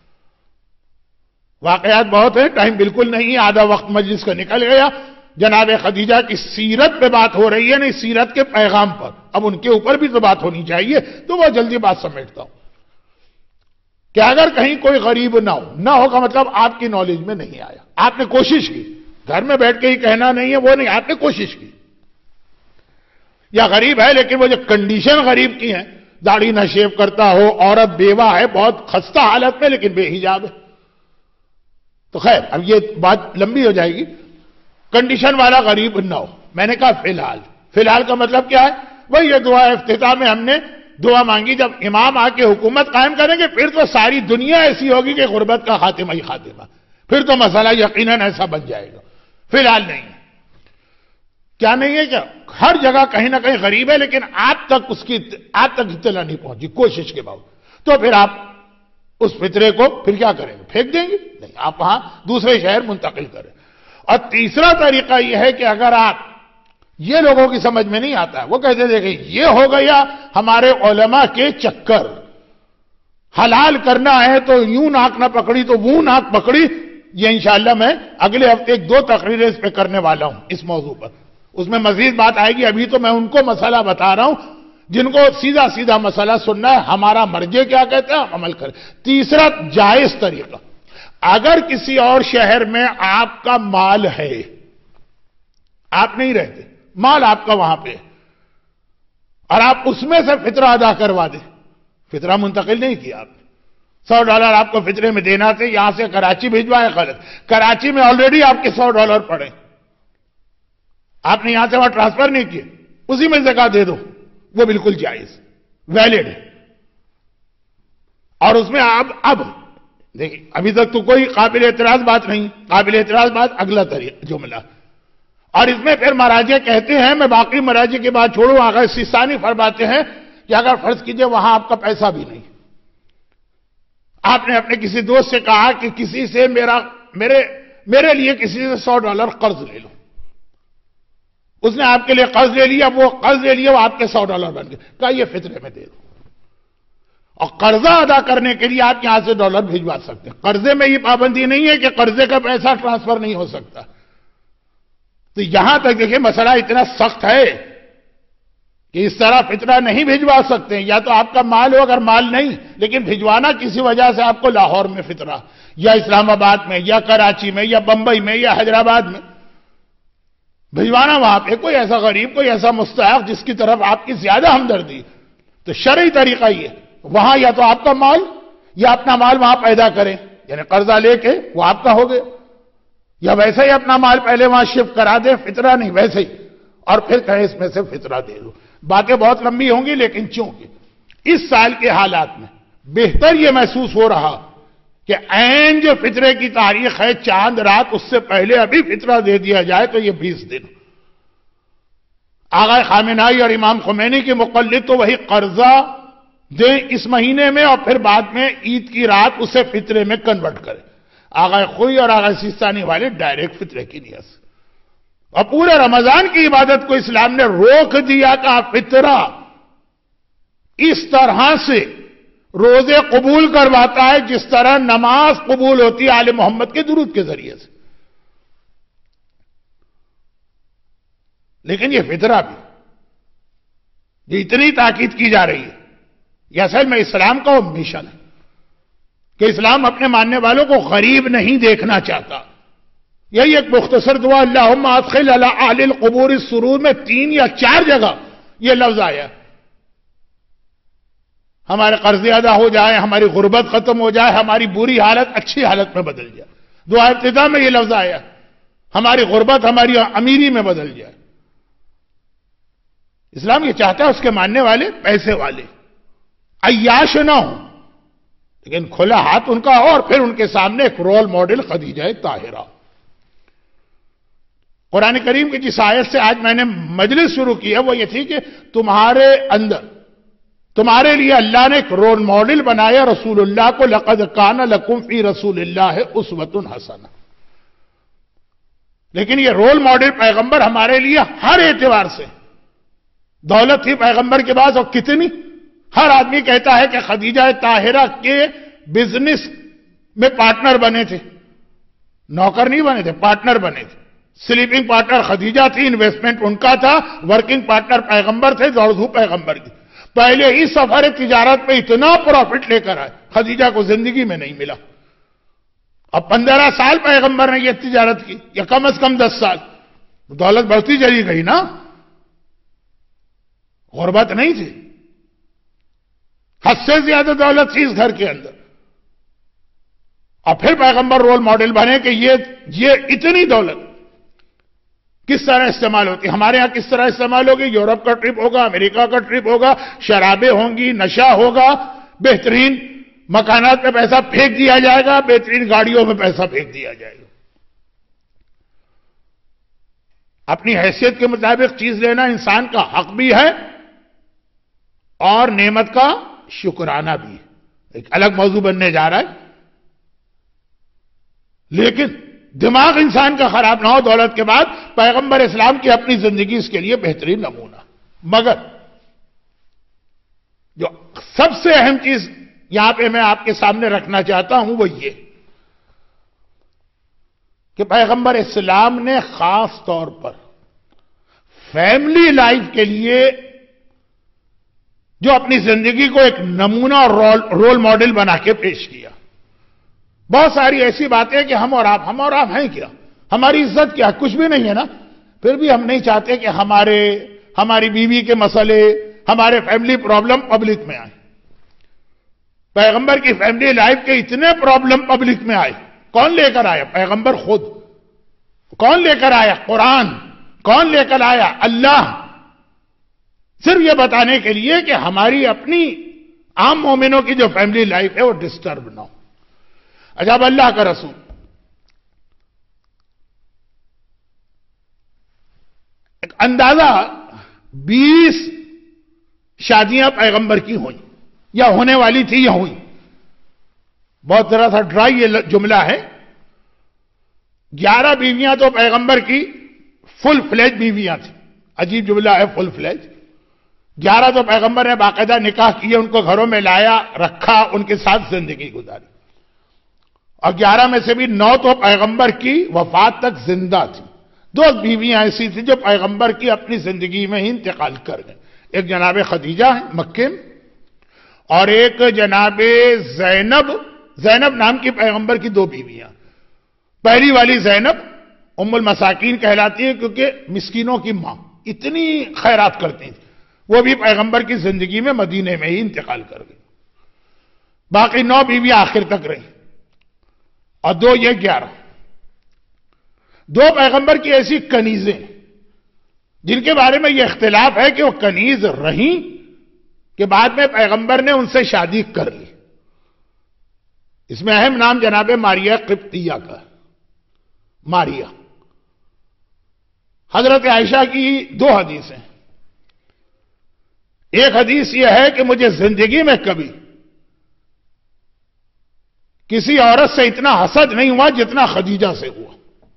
واقعات بہت ہیں، ٹائم بالکل نہیں، آدھا وقت مجلس کا نکل گیا. جناب خدیجہ کی سیرت پہ بات ہو رہی ہے، نہیں سیرت کے پیغام پر. اب ان کے اوپر بھی تو بات ہونی چاہیے، تو وہ جلدی بات سمیٹتا ہوں کہ اگر کہیں کوئی غریب نہ ہو، نہ ہوگا مطلب آپ کی نالج میں نہیں آیا، آپ نے کوشش کی، گھر میں بیٹھ کے ہی کہنا نہیں ہے وہ نہیں، آپ نے کوشش کی. یا غریب ہے لیکن وہ جو کنڈیشن غریب کی ہیں، داڑھی نہ شیو کرتا ہو، عورت بیوہ ہے بہت خستہ حالت میں لیکن بے حجاب ہے، تو خیر اب یہ بات لمبی ہو جائے گی. کنڈیشن والا غریب نہ ہو. میں نے کہا فی الحال، فی الحال کا مطلب کیا ہے؟ وہی یہ دعا افتتاح میں ہم نے دعا مانگی، جب امام آ کے حکومت قائم کریں گے پھر تو ساری دنیا ایسی ہوگی کہ غربت کا خاتمہ ہی خاتمہ، پھر تو مسئلہ یقیناً ایسا بن جائے گا. فی الحال نہیں. کیا نہیں ہے کیا ہر جگہ کہیں نہ کہیں غریب ہے لیکن آپ تک اس کی آپ تک اطلاع نہیں پہنچی کوشش کے باوجود، تو پھر آپ اس فطرے کو پھر کیا کریں گے؟ پھینک دیں گے؟ نہیں، آپ وہاں دوسرے شہر منتقل کریں۔ اور تیسرا طریقہ یہ ہے کہ اگر آپ یہ لوگوں کی سمجھ میں نہیں آتا، وہ کہتے دیکھیں یہ ہو گیا ہمارے علماء کے چکر، حلال کرنا ہے تو یوں ناک نہ پکڑی تو وہ ناک پکڑی، یہ انشاءاللہ میں اگلے ہفتے ایک دو تقریریں اس پہ کرنے والا ہوں اس موضوع پر، اس میں مزید بات آئے گی۔ ابھی تو میں ان کو مسئلہ بتا رہا ہوں جن کو سیدھا سیدھا مسئلہ سننا ہے، ہمارا مرجع کیا کہتا ہے عمل کریں۔ تیسرا جائز طریقہ، اگر کسی اور شہر میں آپ کا مال ہے، آپ نہیں رہتے، مال آپ کا وہاں پہ اور آپ اس میں سے فطرہ ادا کروا دیں، فطرہ منتقل نہیں کیا آپ نے، سو ڈالر آپ کو فطرے میں دینا تھے، یہاں سے کراچی بھیجوائے غلط، کراچی میں آلریڈی آپ کے سو ڈالر پڑے، آپ نے یہاں سے وہاں ٹرانسفر نہیں کیے، اسی میں زکات دے دو، وہ بالکل جائز ویلڈ ہے۔ اور اس میں آپ اب دیکھیں ابھی تک تو کوئی قابل اعتراض بات نہیں، قابل اعتراض بات اگلا طریقہ جملہ، اور اس میں پھر مراجع کہتے ہیں، میں باقی مراجع کی بات چھوڑوں، آغا سیستانی فرماتے ہیں کہ اگر فرض کیجئے وہاں آپ کا پیسہ بھی نہیں، آپ نے اپنے کسی دوست سے کہا کہ کسی سے میرا میرے میرے لیے کسی سے سو ڈالر قرض لے لو، اس نے آپ کے لیے قرض لے لیا، وہ قرض لے لیا، وہ آپ کے سو ڈالر بن گئے، کہا یہ فطرے میں دے دو، اور قرضہ ادا کرنے کے لیے آپ یہاں سے ڈالر بھیجوا سکتے ہیں۔ قرضے میں یہ پابندی نہیں ہے کہ قرضے کا پیسہ ٹرانسفر نہیں ہو سکتا، تو یہاں تک دیکھیں مسئلہ اتنا سخت ہے کہ اس طرح فطرہ نہیں بھجوا سکتے ہیں، یا تو آپ کا مال ہو، اگر مال نہیں لیکن بھجوانا کسی وجہ سے آپ کو لاہور میں فطرہ یا اسلام آباد میں یا کراچی میں یا بمبئی میں یا حیدرآباد میں بھجوانا، وہاں پہ کوئی ایسا غریب، کوئی ایسا مستحق جس کی طرف آپ کی زیادہ ہمدردی، تو شرعی طریقہ یہ وہاں یا تو آپ کا مال یا اپنا مال وہاں پیدا کریں، یعنی قرضہ لے کے وہ آپ کا ہو گیا، یا ویسے ہی اپنا مال پہلے وہاں شفٹ کرا دیں، فطرہ نہیں ویسے ہی، اور پھر کہیں اس میں سے فطرہ دے دو۔ باتیں بہت لمبی ہوں گی لیکن چونکہ اس سال کے حالات میں بہتر یہ محسوس ہو رہا کہ عین جو فطرے کی تاریخ ہے چاند رات، اس سے پہلے ابھی فطرہ دے دیا جائے تو یہ بیس دن۔ آغا خامنہئی اور امام خمینی کے مقلد تو وہی قرضہ دیں اس مہینے میں اور پھر بعد میں عید کی رات اسے فطرے میں کنورٹ کریں، آغا خوئی اور آغا سیستانی والے ڈائریکٹ فطرے کی نیت سے، اور پورے رمضان کی عبادت کو اسلام نے روک دیا کہ فطرہ اس طرح سے روزے قبول کرواتا ہے جس طرح نماز قبول ہوتی ہے آل محمد کے درود کے ذریعے سے۔ لیکن یہ فطرہ بھی یہ اتنی تاکید کی جا رہی ہے، یہ اصل میں اسلام کا وہ مشن ہے کہ اسلام اپنے ماننے والوں کو غریب نہیں دیکھنا چاہتا۔ یہی ایک مختصر دعا اللہم ادخل علی اہل القبور السرور میں تین یا چار جگہ یہ لفظ آیا، ہمارے قرضے ادا ہو جائے، ہماری غربت ختم ہو جائے، ہماری بری حالت اچھی حالت میں بدل جائے۔ دعا ابتدا میں یہ لفظ آیا، ہماری غربت ہماری امیری میں بدل جائے۔ اسلام یہ چاہتا ہے اس کے ماننے والے پیسے والے عیاش نہ ہوں، لیکن کھلا ہاتھ ان کا ہو، اور پھر ان کے سامنے ایک رول ماڈل خدیجہ طاہرہ۔ قرآن کریم کی جس آیت سے آج میں نے مجلس شروع کی ہے وہ یہ تھی کہ تمہارے اندر تمہارے لیے اللہ نے ایک رول ماڈل بنایا رسول اللہ کو، لقد کان لکم فی رسول اللہ اسوۃ حسنہ۔ لیکن یہ رول ماڈل پیغمبر ہمارے لیے ہر اعتبار سے، دولت تھی پیغمبر کے پاس اور کتنی، ہر آدمی کہتا ہے کہ خدیجہ طاہرہ کے بزنس میں پارٹنر بنے تھے، نوکر نہیں بنے تھے، پارٹنر بنے تھے۔ سلیپنگ پارٹنر خدیجہ تھی، انویسٹمنٹ ان کا تھا، ورکنگ پارٹنر پیغمبر تھے، دوڑ دھوپ پیغمبر کی۔ پہلے ہی سفر تجارت میں اتنا پروفٹ لے کر آئے، خدیجہ کو زندگی میں نہیں ملا۔ اب پندرہ سال پیغمبر نے یہ تجارت کی، یا کم از کم دس سال، دولت بڑھتی چلی گئی نا، غربت نہیں تھی، حد سے زیادہ دولت تھی اس گھر کے اندر۔ اور پھر پیغمبر رول ماڈل بنے کہ یہ یہ اتنی دولت کس طرح استعمال ہوتی ہے، ہمارے ہاں کس طرح استعمال ہوگی، یورپ کا ٹرپ ہوگا، امریکہ کا ٹرپ ہوگا، شرابیں ہوں گی، نشہ ہوگا، بہترین مکانات میں پیسہ پھینک دیا جائے گا، بہترین گاڑیوں میں پیسہ پھینک دیا جائے گا۔ اپنی حیثیت کے مطابق چیز لینا انسان کا حق بھی ہے اور نعمت کا شکرانہ بھی ہے، ایک الگ موضوع بننے جا رہا ہے. لیکن دماغ انسان کا خراب نہ ہو دولت کے بعد، پیغمبر اسلام کی اپنی زندگی اس کے لیے بہترین نمونہ. مگر جو سب سے اہم چیز یہاں پہ میں آپ کے سامنے رکھنا چاہتا ہوں وہ یہ کہ پیغمبر اسلام نے خاص طور پر فیملی لائف کے لیے جو اپنی زندگی کو ایک نمونہ اور رول رول ماڈل بنا کے پیش کیا. بہت ساری ایسی باتیں کہ ہم اور آپ ہم اور آپ ہیں کیا، ہماری عزت کیا، کچھ بھی نہیں ہے نا. پھر بھی ہم نہیں چاہتے کہ ہمارے ہماری بیوی کے مسئلے، ہمارے فیملی پرابلم پبلک میں آئے. پیغمبر کی فیملی لائف کے اتنے پرابلم پبلک میں آئے. کون لے کر آیا؟ پیغمبر خود. کون لے کر آیا؟ قرآن. کون لے کر آیا؟ اللہ. صرف یہ بتانے کے لیے کہ ہماری اپنی عام مومنوں کی جو فیملی لائف ہے وہ ڈسٹرب نہ ہو. عجب اللہ کا رسول ایک اندازہ بیس شادیاں پیغمبر کی ہوئیں یا ہونے والی تھی یا ہوئی. بہت ذرا سا ڈرائی یہ جملہ ہے. گیارہ بیویاں تو پیغمبر کی فل فلیج بیویاں تھیں. عجیب جملہ ہے فل فلیج. گیارہ تو پیغمبر نے باقاعدہ نکاح کیے، ان کو گھروں میں لایا، رکھا، ان کے ساتھ زندگی گزاری. اور گیارہ میں سے بھی نو تو پیغمبر کی وفات تک زندہ تھی. دو بیویاں ایسی تھیں جو پیغمبر کی اپنی زندگی میں ہی انتقال کر گئے. ایک جناب خدیجہ ہے مکے میں، اور ایک جناب زینب. زینب نام کی پیغمبر کی دو بیویاں. پہلی والی زینب ام المساکین کہلاتی ہے کیونکہ مسکینوں کی ماں، اتنی خیرات کرتی تھی. وہ بھی پیغمبر کی زندگی میں مدینے میں ہی انتقال کر گئی. باقی نو بیویاں آخر تک رہی، اور دو یہ گیارہ. دو پیغمبر کی ایسی کنیزیں جن کے بارے میں یہ اختلاف ہے کہ وہ کنیز رہیں کہ بعد میں پیغمبر نے ان سے شادی کر لی. اس میں اہم نام جناب ماریہ قبطیہ کا. ماریہ حضرت عائشہ کی دو حدیثیں. ایک حدیث یہ ہے کہ مجھے زندگی میں کبھی کسی عورت سے اتنا حسد نہیں ہوا جتنا خدیجہ سے ہوا.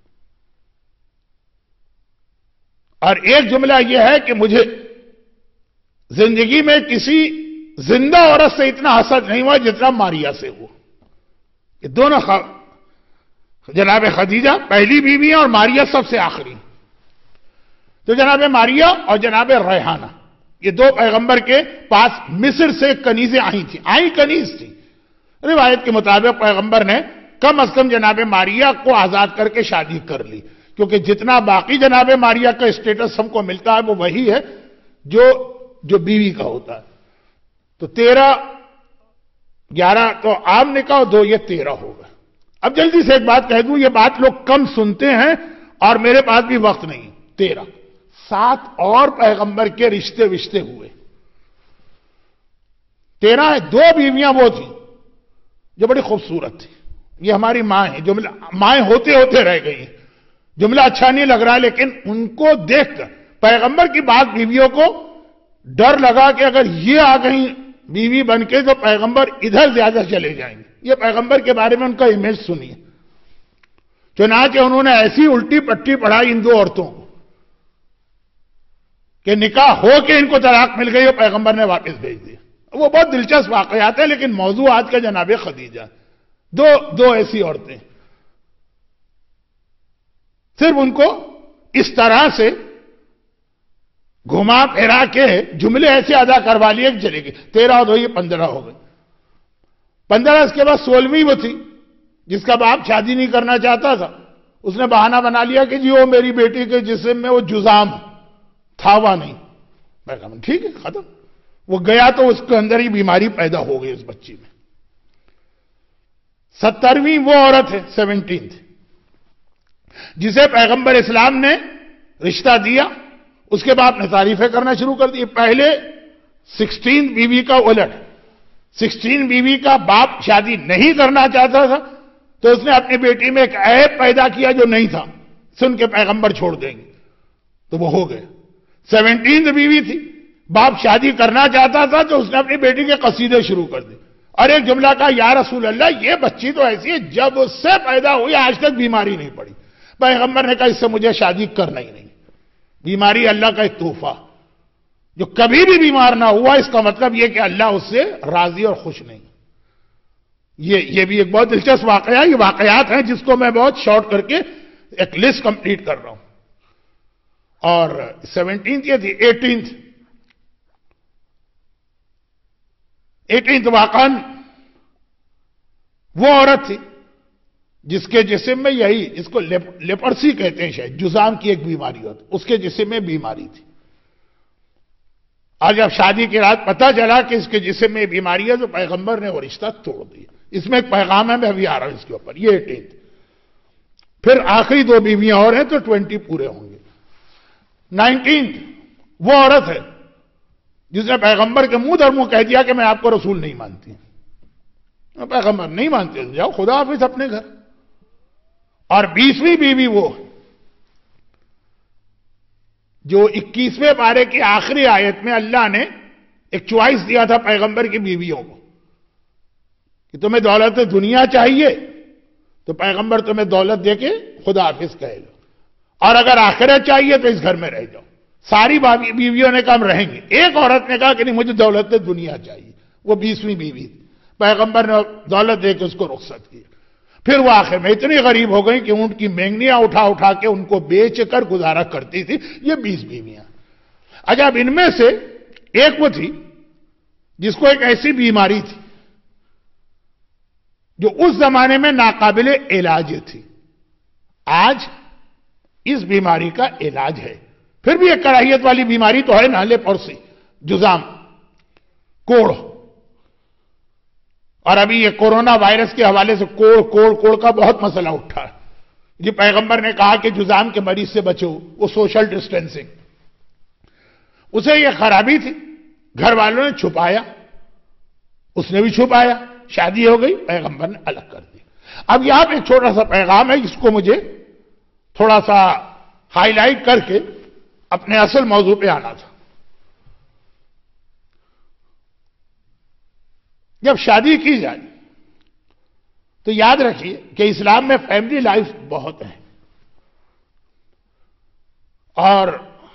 اور ایک جملہ یہ ہے کہ مجھے زندگی میں کسی زندہ عورت سے اتنا حسد نہیں ہوا جتنا ماریہ سے ہوا. یہ دونوں خ... جناب خدیجہ پہلی بیوی ہیں اور ماریہ سب سے آخری. تو جناب ماریہ اور جناب ریحانہ یہ دو پیغمبر کے پاس مصر سے کنیزیں آئی تھیں. آئی کنیز تھی. روایت کے مطابق پیغمبر نے کم از کم جناب ماریہ کو آزاد کر کے شادی کر لی، کیونکہ جتنا باقی جناب ماریہ کا اسٹیٹس ہم کو ملتا ہے وہ وہی ہے جو جو بیوی کا ہوتا ہے. تو تیرہ گیارہ تو عام نکاح، دو یہ تیرہ ہوگا. اب جلدی سے ایک بات کہہ دوں، یہ بات لوگ کم سنتے ہیں اور میرے پاس بھی وقت نہیں. تیرہ سات اور پیغمبر کے رشتے وشتے ہوئے. تیرہ دو بیویاں وہ تھیں جو بڑی خوبصورت تھی. یہ ہماری ماں ہیں، جملہ مائیں ہوتے ہوتے رہ گئی. جملہ اچھا نہیں لگ رہا، لیکن ان کو دیکھ کر پیغمبر کی بات بیویوں کو ڈر لگا کہ اگر یہ آ گئی بیوی بن کے تو پیغمبر ادھر زیادہ چلے جائیں گے. یہ پیغمبر کے بارے میں ان کا امیج سنیے. چنانچہ انہوں نے ایسی الٹی پٹی پڑھائی ان دو عورتوں کو کہ نکاح ہو کے ان کو طلاق مل گئی اور پیغمبر نے واپس بھیج دیا. وہ بہت دلچسپ واقعات ہیں، لیکن موضوع آج کا جناب خدیجہ. دو دو ایسی عورتیں صرف ان کو اس طرح سے گھما پھرا کے جملے ایسے ادا کروا لیے کہ چلے گی. تیرہ اور دو یہ پندرہ ہو گئے. پندرہ اس کے بعد سولہویں وہ تھی جس کا باپ شادی نہیں کرنا چاہتا تھا. اس نے بہانہ بنا لیا کہ جی وہ میری بیٹی کے جسم میں وہ جزام تھا، وہ نہیں. میں کہا ٹھیک ہے ختم. وہ گیا تو اس کے اندر ہی بیماری پیدا ہو گئی اس بچی میں. سترویں وہ عورت ہے، سیونٹینتھ، جسے پیغمبر اسلام نے رشتہ دیا. اس کے بعد نے تعریفیں کرنا شروع کر دی. پہلے سکسٹین بیوی کا الٹ، سکسٹین بیوی کا باپ شادی نہیں کرنا چاہتا تھا تو اس نے اپنی بیٹی میں ایک عیب پیدا کیا جو نہیں تھا. سن کے پیغمبر چھوڑ دیں گے. تو وہ ہو گئے. سیونٹینتھ بیوی تھی, باپ شادی کرنا چاہتا تھا تو اس نے اپنی بیٹی کے قصیدے شروع کر دیے اور ایک جملہ کہا, یا رسول اللہ یہ بچی تو ایسی ہے جب سے پیدا ہوئی آج تک بیماری نہیں پڑی. پیغمبر نے کہا اس سے مجھے شادی کرنا ہی نہیں. بیماری اللہ کا ایک تحفہ, جو کبھی بھی بیمار نہ ہوا اس کا مطلب یہ کہ اللہ اس سے راضی اور خوش نہیں. یہ یہ بھی ایک بہت دلچسپ واقعہ ہے. یہ واقعات ہیں جس کو میں بہت شارٹ کر کے ایک لسٹ کمپلیٹ کر رہا ہوں. اور سیونٹینتھ یہ تھی. ایٹینتھ ایٹینتھ واقعہ وہ عورت تھی جس کے جسم میں یہی, اس کو لیپرسی کہتے ہیں شاید, جذام کی ایک بیماری ہوتی, اس کے جسم میں بیماری تھی. آج جب شادی کی رات پتہ چلا کہ اس کے جسم میں بیماری ہے تو پیغمبر نے وہ رشتہ توڑ دیا. اس میں ایک پیغام ہے, میں ابھی آ رہا ہوں اس کے اوپر. یہ ایٹینتھ. پھر آخری دو بیویاں اور ہیں تو ٹوینٹی پورے ہوں گے. نائنٹینتھ وہ عورت ہے جس نے پیغمبر کے منہ در منہ کہہ دیا کہ میں آپ کو رسول نہیں مانتی. پیغمبر نہیں مانتے, جاؤ خدا حافظ اپنے گھر. اور بیسویں بیوی وہ جو اکیسویں پارے کی آخری آیت میں اللہ نے ایک چوائس دیا تھا پیغمبر کی بیویوں کو کہ تمہیں دولت دنیا چاہیے تو پیغمبر تمہیں دولت دے کے خدا حافظ کہے گا, اور اگر آخرت چاہیے تو اس گھر میں رہ جاؤ. ساری بیویوں نے کہا ہم رہیں گے. ایک عورت نے کہا کہ نہیں مجھے دولت دنیا چاہیے, وہ بیسویں بیوی تھی. پیغمبر نے دولت دے کے اس کو رخصت کیا. پھر وہ آخر میں اتنی غریب ہو گئی کہ اونٹ کی مینگنیاں اٹھا اٹھا کے ان کو بیچ کر گزارا کرتی تھی. یہ بیس بیویاں. اچھا اب ان میں سے ایک وہ تھی جس کو ایک ایسی بیماری تھی جو اس زمانے میں ناقابل علاج تھی. آج اس بیماری کا علاج ہے. پھر بھی ایک کراہیت والی بیماری تو ہے نا, لیپرسی, جذام, کوڑ. اور ابھی یہ کورونا وائرس کے حوالے سے کوڑ کوڑ کوڑ کا بہت مسئلہ اٹھا ہے. جی پیغمبر نے کہا کہ جذام کے مریض سے بچو, وہ سوشل ڈسٹینسنگ. اسے یہ خرابی تھی, گھر والوں نے چھپایا, اس نے بھی چھپایا, شادی ہو گئی, پیغمبر نے الگ کر دی. اب یہاں پہ ایک چھوٹا سا پیغام ہے جس کو مجھے تھوڑا سا ہائی لائٹ کر کے اپنے اصل موضوع پہ آنا تھا. جب شادی کی جائے تو یاد رکھیے کہ اسلام میں فیملی لائف بہت ہے, اور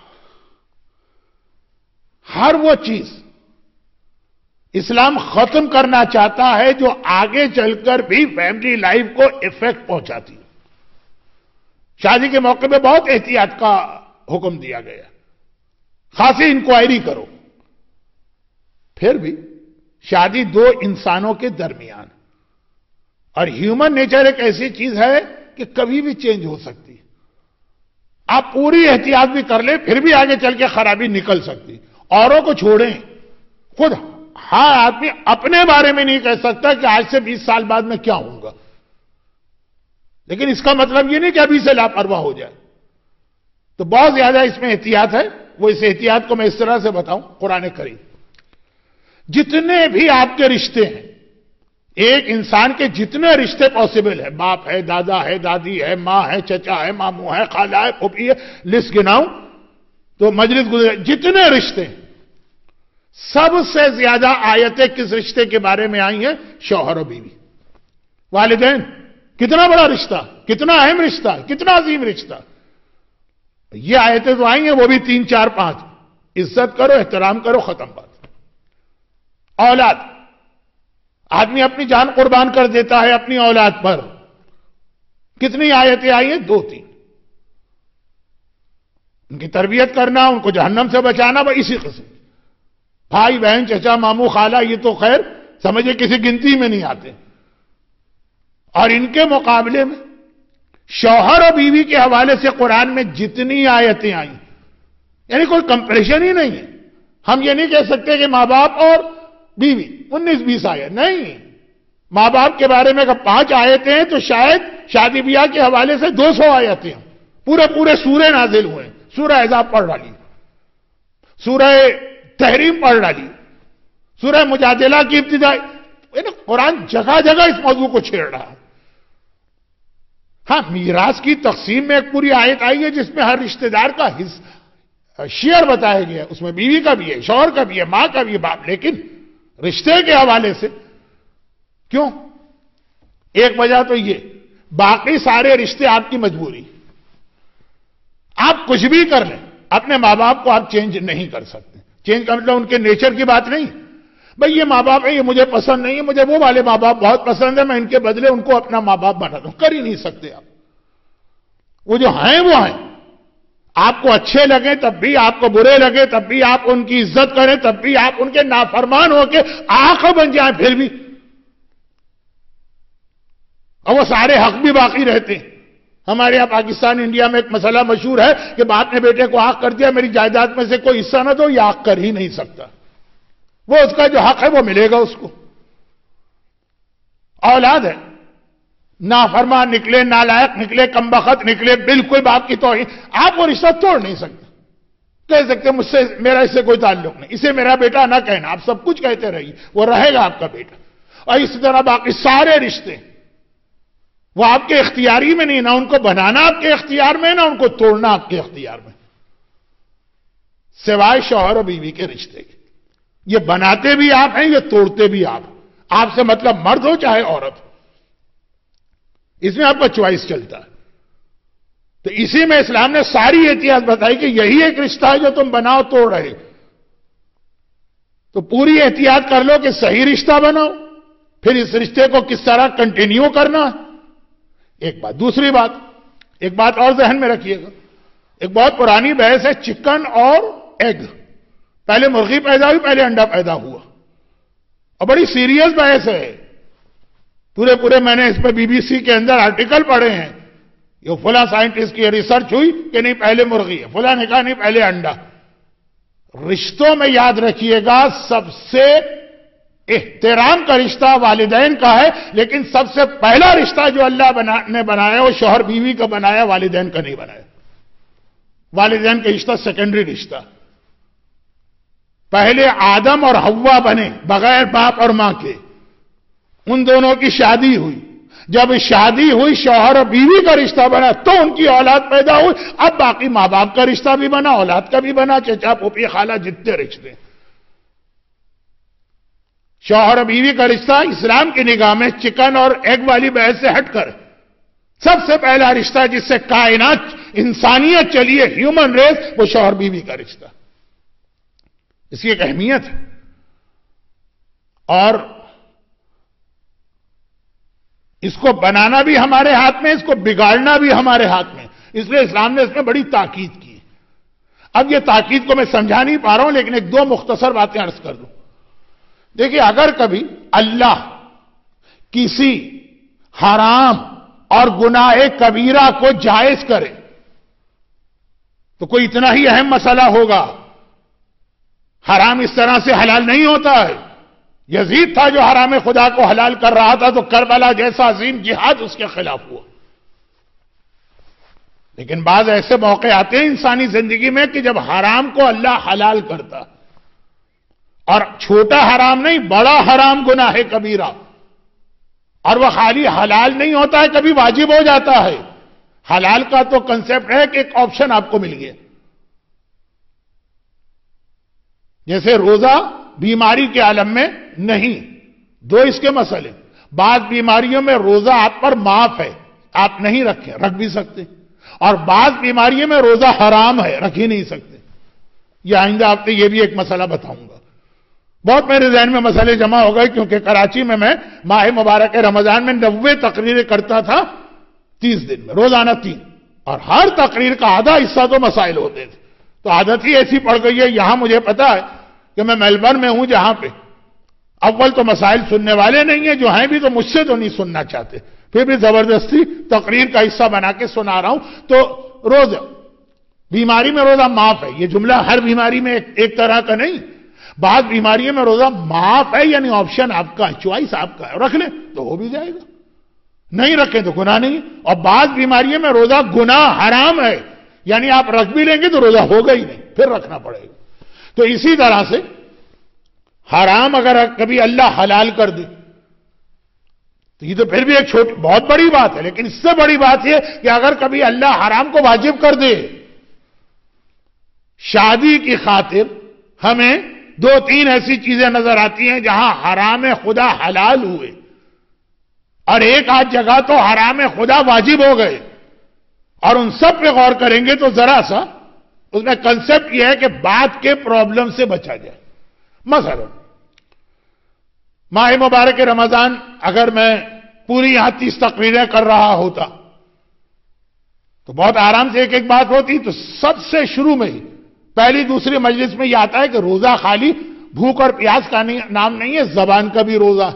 ہر وہ چیز اسلام ختم کرنا چاہتا ہے جو آگے چل کر بھی فیملی لائف کو افیکٹ پہنچاتی ہے. شادی کے موقع پہ بہت احتیاط کا حکم دیا گیا, خاصی انکوائری کرو. پھر بھی شادی دو انسانوں کے درمیان, اور ہیومن نیچر ایک ایسی چیز ہے کہ کبھی بھی چینج ہو سکتی ہے. آپ پوری احتیاط بھی کر لیں پھر بھی آگے چل کے خرابی نکل سکتی. اوروں کو چھوڑیں, خود ہاں آدمی اپنے بارے میں نہیں کہہ سکتا کہ آج سے بیس سال بعد میں کیا ہوں گا, لیکن اس کا مطلب یہ نہیں کہ ابھی سے لاپرواہ ہو جائے. تو بہت زیادہ اس میں احتیاط ہے. وہ اس احتیاط کو میں اس طرح سے بتاؤں, قرآن کریم جتنے بھی آپ کے رشتے ہیں, ایک انسان کے جتنے رشتے پاسبل ہیں, باپ ہے, دادا ہے, دادی ہے, ماں ہے, چچا ہے, ماموں ہے, خالہ ہے, پھوپھی ہے, لسٹ گناؤں تو مجلس گزرے, جتنے رشتے ہیں سب سے زیادہ آیتیں کس رشتے کے بارے میں آئی ہیں؟ شوہر و بیوی, والدین. کتنا بڑا رشتہ, کتنا اہم رشتہ, کتنا عظیم رشتہ. یہ آیتیں تو آئی ہیں وہ بھی تین چار پانچ. عزت کرو, احترام کرو, ختم بات. اولاد, آدمی اپنی جان قربان کر دیتا ہے اپنی اولاد پر. کتنی آیتیں آئی ہیں؟ دو تین. ان کی تربیت کرنا, ان کو جہنم سے بچانا, وہ اسی قسم. بھائی بہن, چچا, ماموں, خالہ, یہ تو خیر سمجھے کسی گنتی میں نہیں آتے. اور ان کے مقابلے میں شوہر اور بیوی کے حوالے سے قرآن میں جتنی آیتیں آئیں, یعنی کوئی کمپریشن ہی نہیں ہے. ہم یہ نہیں کہہ سکتے کہ ماں باپ اور بیوی انیس بیس آیت نہیں. ماں باپ کے بارے میں اگر پانچ آیتیں ہیں تو شاید شادی بیاہ کے حوالے سے دو سو آیتیں ہیں. پورے پورے سورے نازل ہوئے ہیں. سورہ احزاب پڑھ ڈالی, سورہ تحریم پڑھ ڈالی, سورہ مجادلہ کی ابتدا. یعنی قرآن جگہ جگہ اس موضوع کو چھیڑ رہا ہے. ہاں, میراث کی تقسیم میں ایک پوری آیت آئی ہے جس میں ہر رشتہ دار کا حصہ, شیئر بتایا گیا، اس میں بیوی کا بھی ہے، شوہر کا بھی ہے، ماں کا بھی ہے، باپ، لیکن رشتے کے حوالے سے کیوں؟ ایک وجہ تو یہ، باقی سارے رشتے آپ کی مجبوری، آپ کچھ بھی کر لیں اپنے ماں باپ کو آپ چینج نہیں کر سکتے. چینج کا مطلب ان کے نیچر کی بات نہیں، بھئی یہ ماں باپ ہے، یہ مجھے پسند نہیں ہے، مجھے وہ والے ماں باپ بہت پسند ہے، میں ان کے بدلے ان کو اپنا ماں باپ بنا دوں. کر ہی نہیں سکتے آپ. وہ جو ہیں وہ ہیں، آپ کو اچھے لگے تب بھی، آپ کو برے لگے تب بھی، آپ ان کی عزت کریں تب بھی، آپ ان کے نافرمان ہو کے آقا بن جائیں پھر بھی، اور وہ سارے حق بھی باقی رہتے ہیں. ہمارے یہاں پاکستان انڈیا میں ایک مسئلہ مشہور ہے کہ باپ نے بیٹے کو حق کر دیا، میری جائیداد میں سے کوئی حصہ نہ دو، یہ حق کر ہی نہیں سکتا. وہ اس کا جو حق ہے وہ ملے گا اس کو. اولاد ہے، نافرمان نکلے، نالائق نکلے، کمبخت نکلے، بالکل باپ کی توہین، آپ وہ رشتہ توڑ نہیں سکتے. کہہ سکتے مجھ سے، میرا اس سے کوئی تعلق نہیں، اسے میرا بیٹا نہ کہنا، آپ سب کچھ کہتے رہیے، وہ رہے گا آپ کا بیٹا. اور اسی طرح باقی سارے رشتے وہ آپ کے اختیاری میں نہیں، نہ ان کو بنانا آپ کے اختیار میں، نہ ان کو توڑنا آپ کے اختیار میں، سوائے شوہر اور بیوی کے رشتے کے. یہ بناتے بھی آپ ہیں، یہ توڑتے بھی آپ. آپ سے مطلب مرد ہو چاہے عورت، اس میں آپ کا چوائس چلتا ہے. تو اسی میں اسلام نے ساری احتیاط بتائی کہ یہی ایک رشتہ ہے جو تم بناؤ توڑ رہے. تو پوری احتیاط کر لو کہ صحیح رشتہ بناؤ، پھر اس رشتے کو کس طرح کنٹینیو کرنا. ایک بات. دوسری بات، ایک بات اور ذہن میں رکھیے گا، ایک بہت پرانی بحث ہے چکن اور ایگ. پہلے مرغی پیدا ہوئی، پہلے انڈا پیدا ہوا، اور بڑی سیریس بحث ہے. پورے پورے میں نے اس پہ بی بی سی کے اندر آرٹیکل پڑھے ہیں. یہ فلاں سائنٹسٹ کی ریسرچ ہوئی کہ نہیں پہلے مرغی ہے، فلاں نے کہا نہیں پہلے انڈا. رشتوں میں یاد رکھیے گا سب سے احترام کا رشتہ والدین کا ہے، لیکن سب سے پہلا رشتہ جو اللہ بنا نے بنایا وہ شوہر بیوی کا بنایا، والدین کا نہیں بنایا. والدین کا رشتہ سیکنڈری رشتہ. پہلے آدم اور حوا بنے بغیر باپ اور ماں کے، ان دونوں کی شادی ہوئی. جب شادی ہوئی شوہر اور بیوی کا رشتہ بنا تو ان کی اولاد پیدا ہوئی. اب باقی ماں باپ کا رشتہ بھی بنا، اولاد کا بھی بنا، چچا پھوپھی خالہ جتنے رشتے. شوہر اور بیوی کا رشتہ اسلام کی نگاہ میں چکن اور ایگ والی بحث سے ہٹ کر سب سے پہلا رشتہ جس سے کائنات انسانیت چلی ہے، ہیومن ریس، وہ شوہر بیوی کا رشتہ. اس کی ایک اہمیت ہے. اور اس کو بنانا بھی ہمارے ہاتھ میں، اس کو بگاڑنا بھی ہمارے ہاتھ میں. اس لیے اسلام نے اس میں بڑی تاکید کی. اب یہ تاکید کو میں سمجھا نہیں پا رہا ہوں، لیکن ایک دو مختصر باتیں عرض کر دوں. دیکھیے، اگر کبھی اللہ کسی حرام اور گناہ کبیرہ کو جائز کرے تو کوئی اتنا ہی اہم مسئلہ ہوگا. حرام اس طرح سے حلال نہیں ہوتا ہے. یزید تھا جو حرام خدا کو حلال کر رہا تھا، تو کربلا جیسا عظیم جہاد اس کے خلاف ہوا. لیکن بعض ایسے موقع آتے ہیں انسانی زندگی میں کہ جب حرام کو اللہ حلال کرتا، اور چھوٹا حرام نہیں، بڑا حرام گناہ ہے کبیرہ، اور وہ خالی حلال نہیں ہوتا ہے، کبھی واجب ہو جاتا ہے. حلال کا تو کنسپٹ ہے کہ ایک آپشن آپ کو مل گیا. جیسے روزہ بیماری کے عالم میں نہیں، دو اس کے مسئلے. بعض بیماریوں میں روزہ آپ پر معاف ہے، آپ نہیں رکھیں، رکھ بھی سکتے، اور بعض بیماریوں میں روزہ حرام ہے، رکھ ہی نہیں سکتے. یہ آئندہ آپ کو یہ بھی ایک مسئلہ بتاؤں گا. بہت میرے ذہن میں مسئلے جمع ہو گئے، کیونکہ کراچی میں میں ماہ مبارک رمضان میں نوے تقریریں کرتا تھا تیس دن میں، روزانہ تین، اور ہر تقریر کا آدھا حصہ تو مسائل ہوتے تھے. تو عادت ہی ایسی پڑ گئی ہے. یہاں مجھے پتا ہے کہ میں میلبرن میں ہوں، جہاں پہ اول تو مسائل سننے والے نہیں ہیں، جو ہیں بھی تو مجھ سے تو نہیں سننا چاہتے، پھر بھی زبردستی تقریر کا حصہ بنا کے سنا رہا ہوں. تو روزہ بیماری میں روزہ معاف ہے، یہ جملہ ہر بیماری میں ایک, ایک طرح کا نہیں. بعض بیماریوں میں روزہ معاف ہے، یعنی آپشن آپ کا ہے، چوائس آپ کا ہے، رکھ لیں تو ہو بھی جائے گا، نہیں رکھیں تو گناہ نہیں. اور بعض بیماریوں میں روزہ گناہ حرام ہے، یعنی آپ رکھ بھی لیں گے تو روزہ ہوگا ہی نہیں، پھر رکھنا پڑے گا. تو اسی طرح سے حرام اگر کبھی اللہ حلال کر دے تو یہ تو پھر بھی ایک چھوٹی بہت بڑی بات ہے. لیکن اس سے بڑی بات یہ کہ اگر کبھی اللہ حرام کو واجب کر دے شادی کی خاطر ہمیں دو تین ایسی چیزیں نظر آتی ہیں جہاں حرام خدا حلال ہوئے، اور ایک آدھ جگہ تو حرام خدا واجب ہو گئے، اور ان سب پہ غور کریں گے تو ذرا سا اس میں کنسپٹ یہ ہے کہ بات کے پرابلم سے بچا جائے۔ مثلا ماہ مبارک رمضان اگر میں پوری یہاں تیس تقریریں کر رہا ہوتا تو بہت آرام سے ایک ایک بات ہوتی، تو سب سے شروع میں ہی پہلی دوسری مجلس میں یہ آتا ہے کہ روزہ خالی بھوک اور پیاس کا نام نہیں ہے، زبان کا بھی روزہ،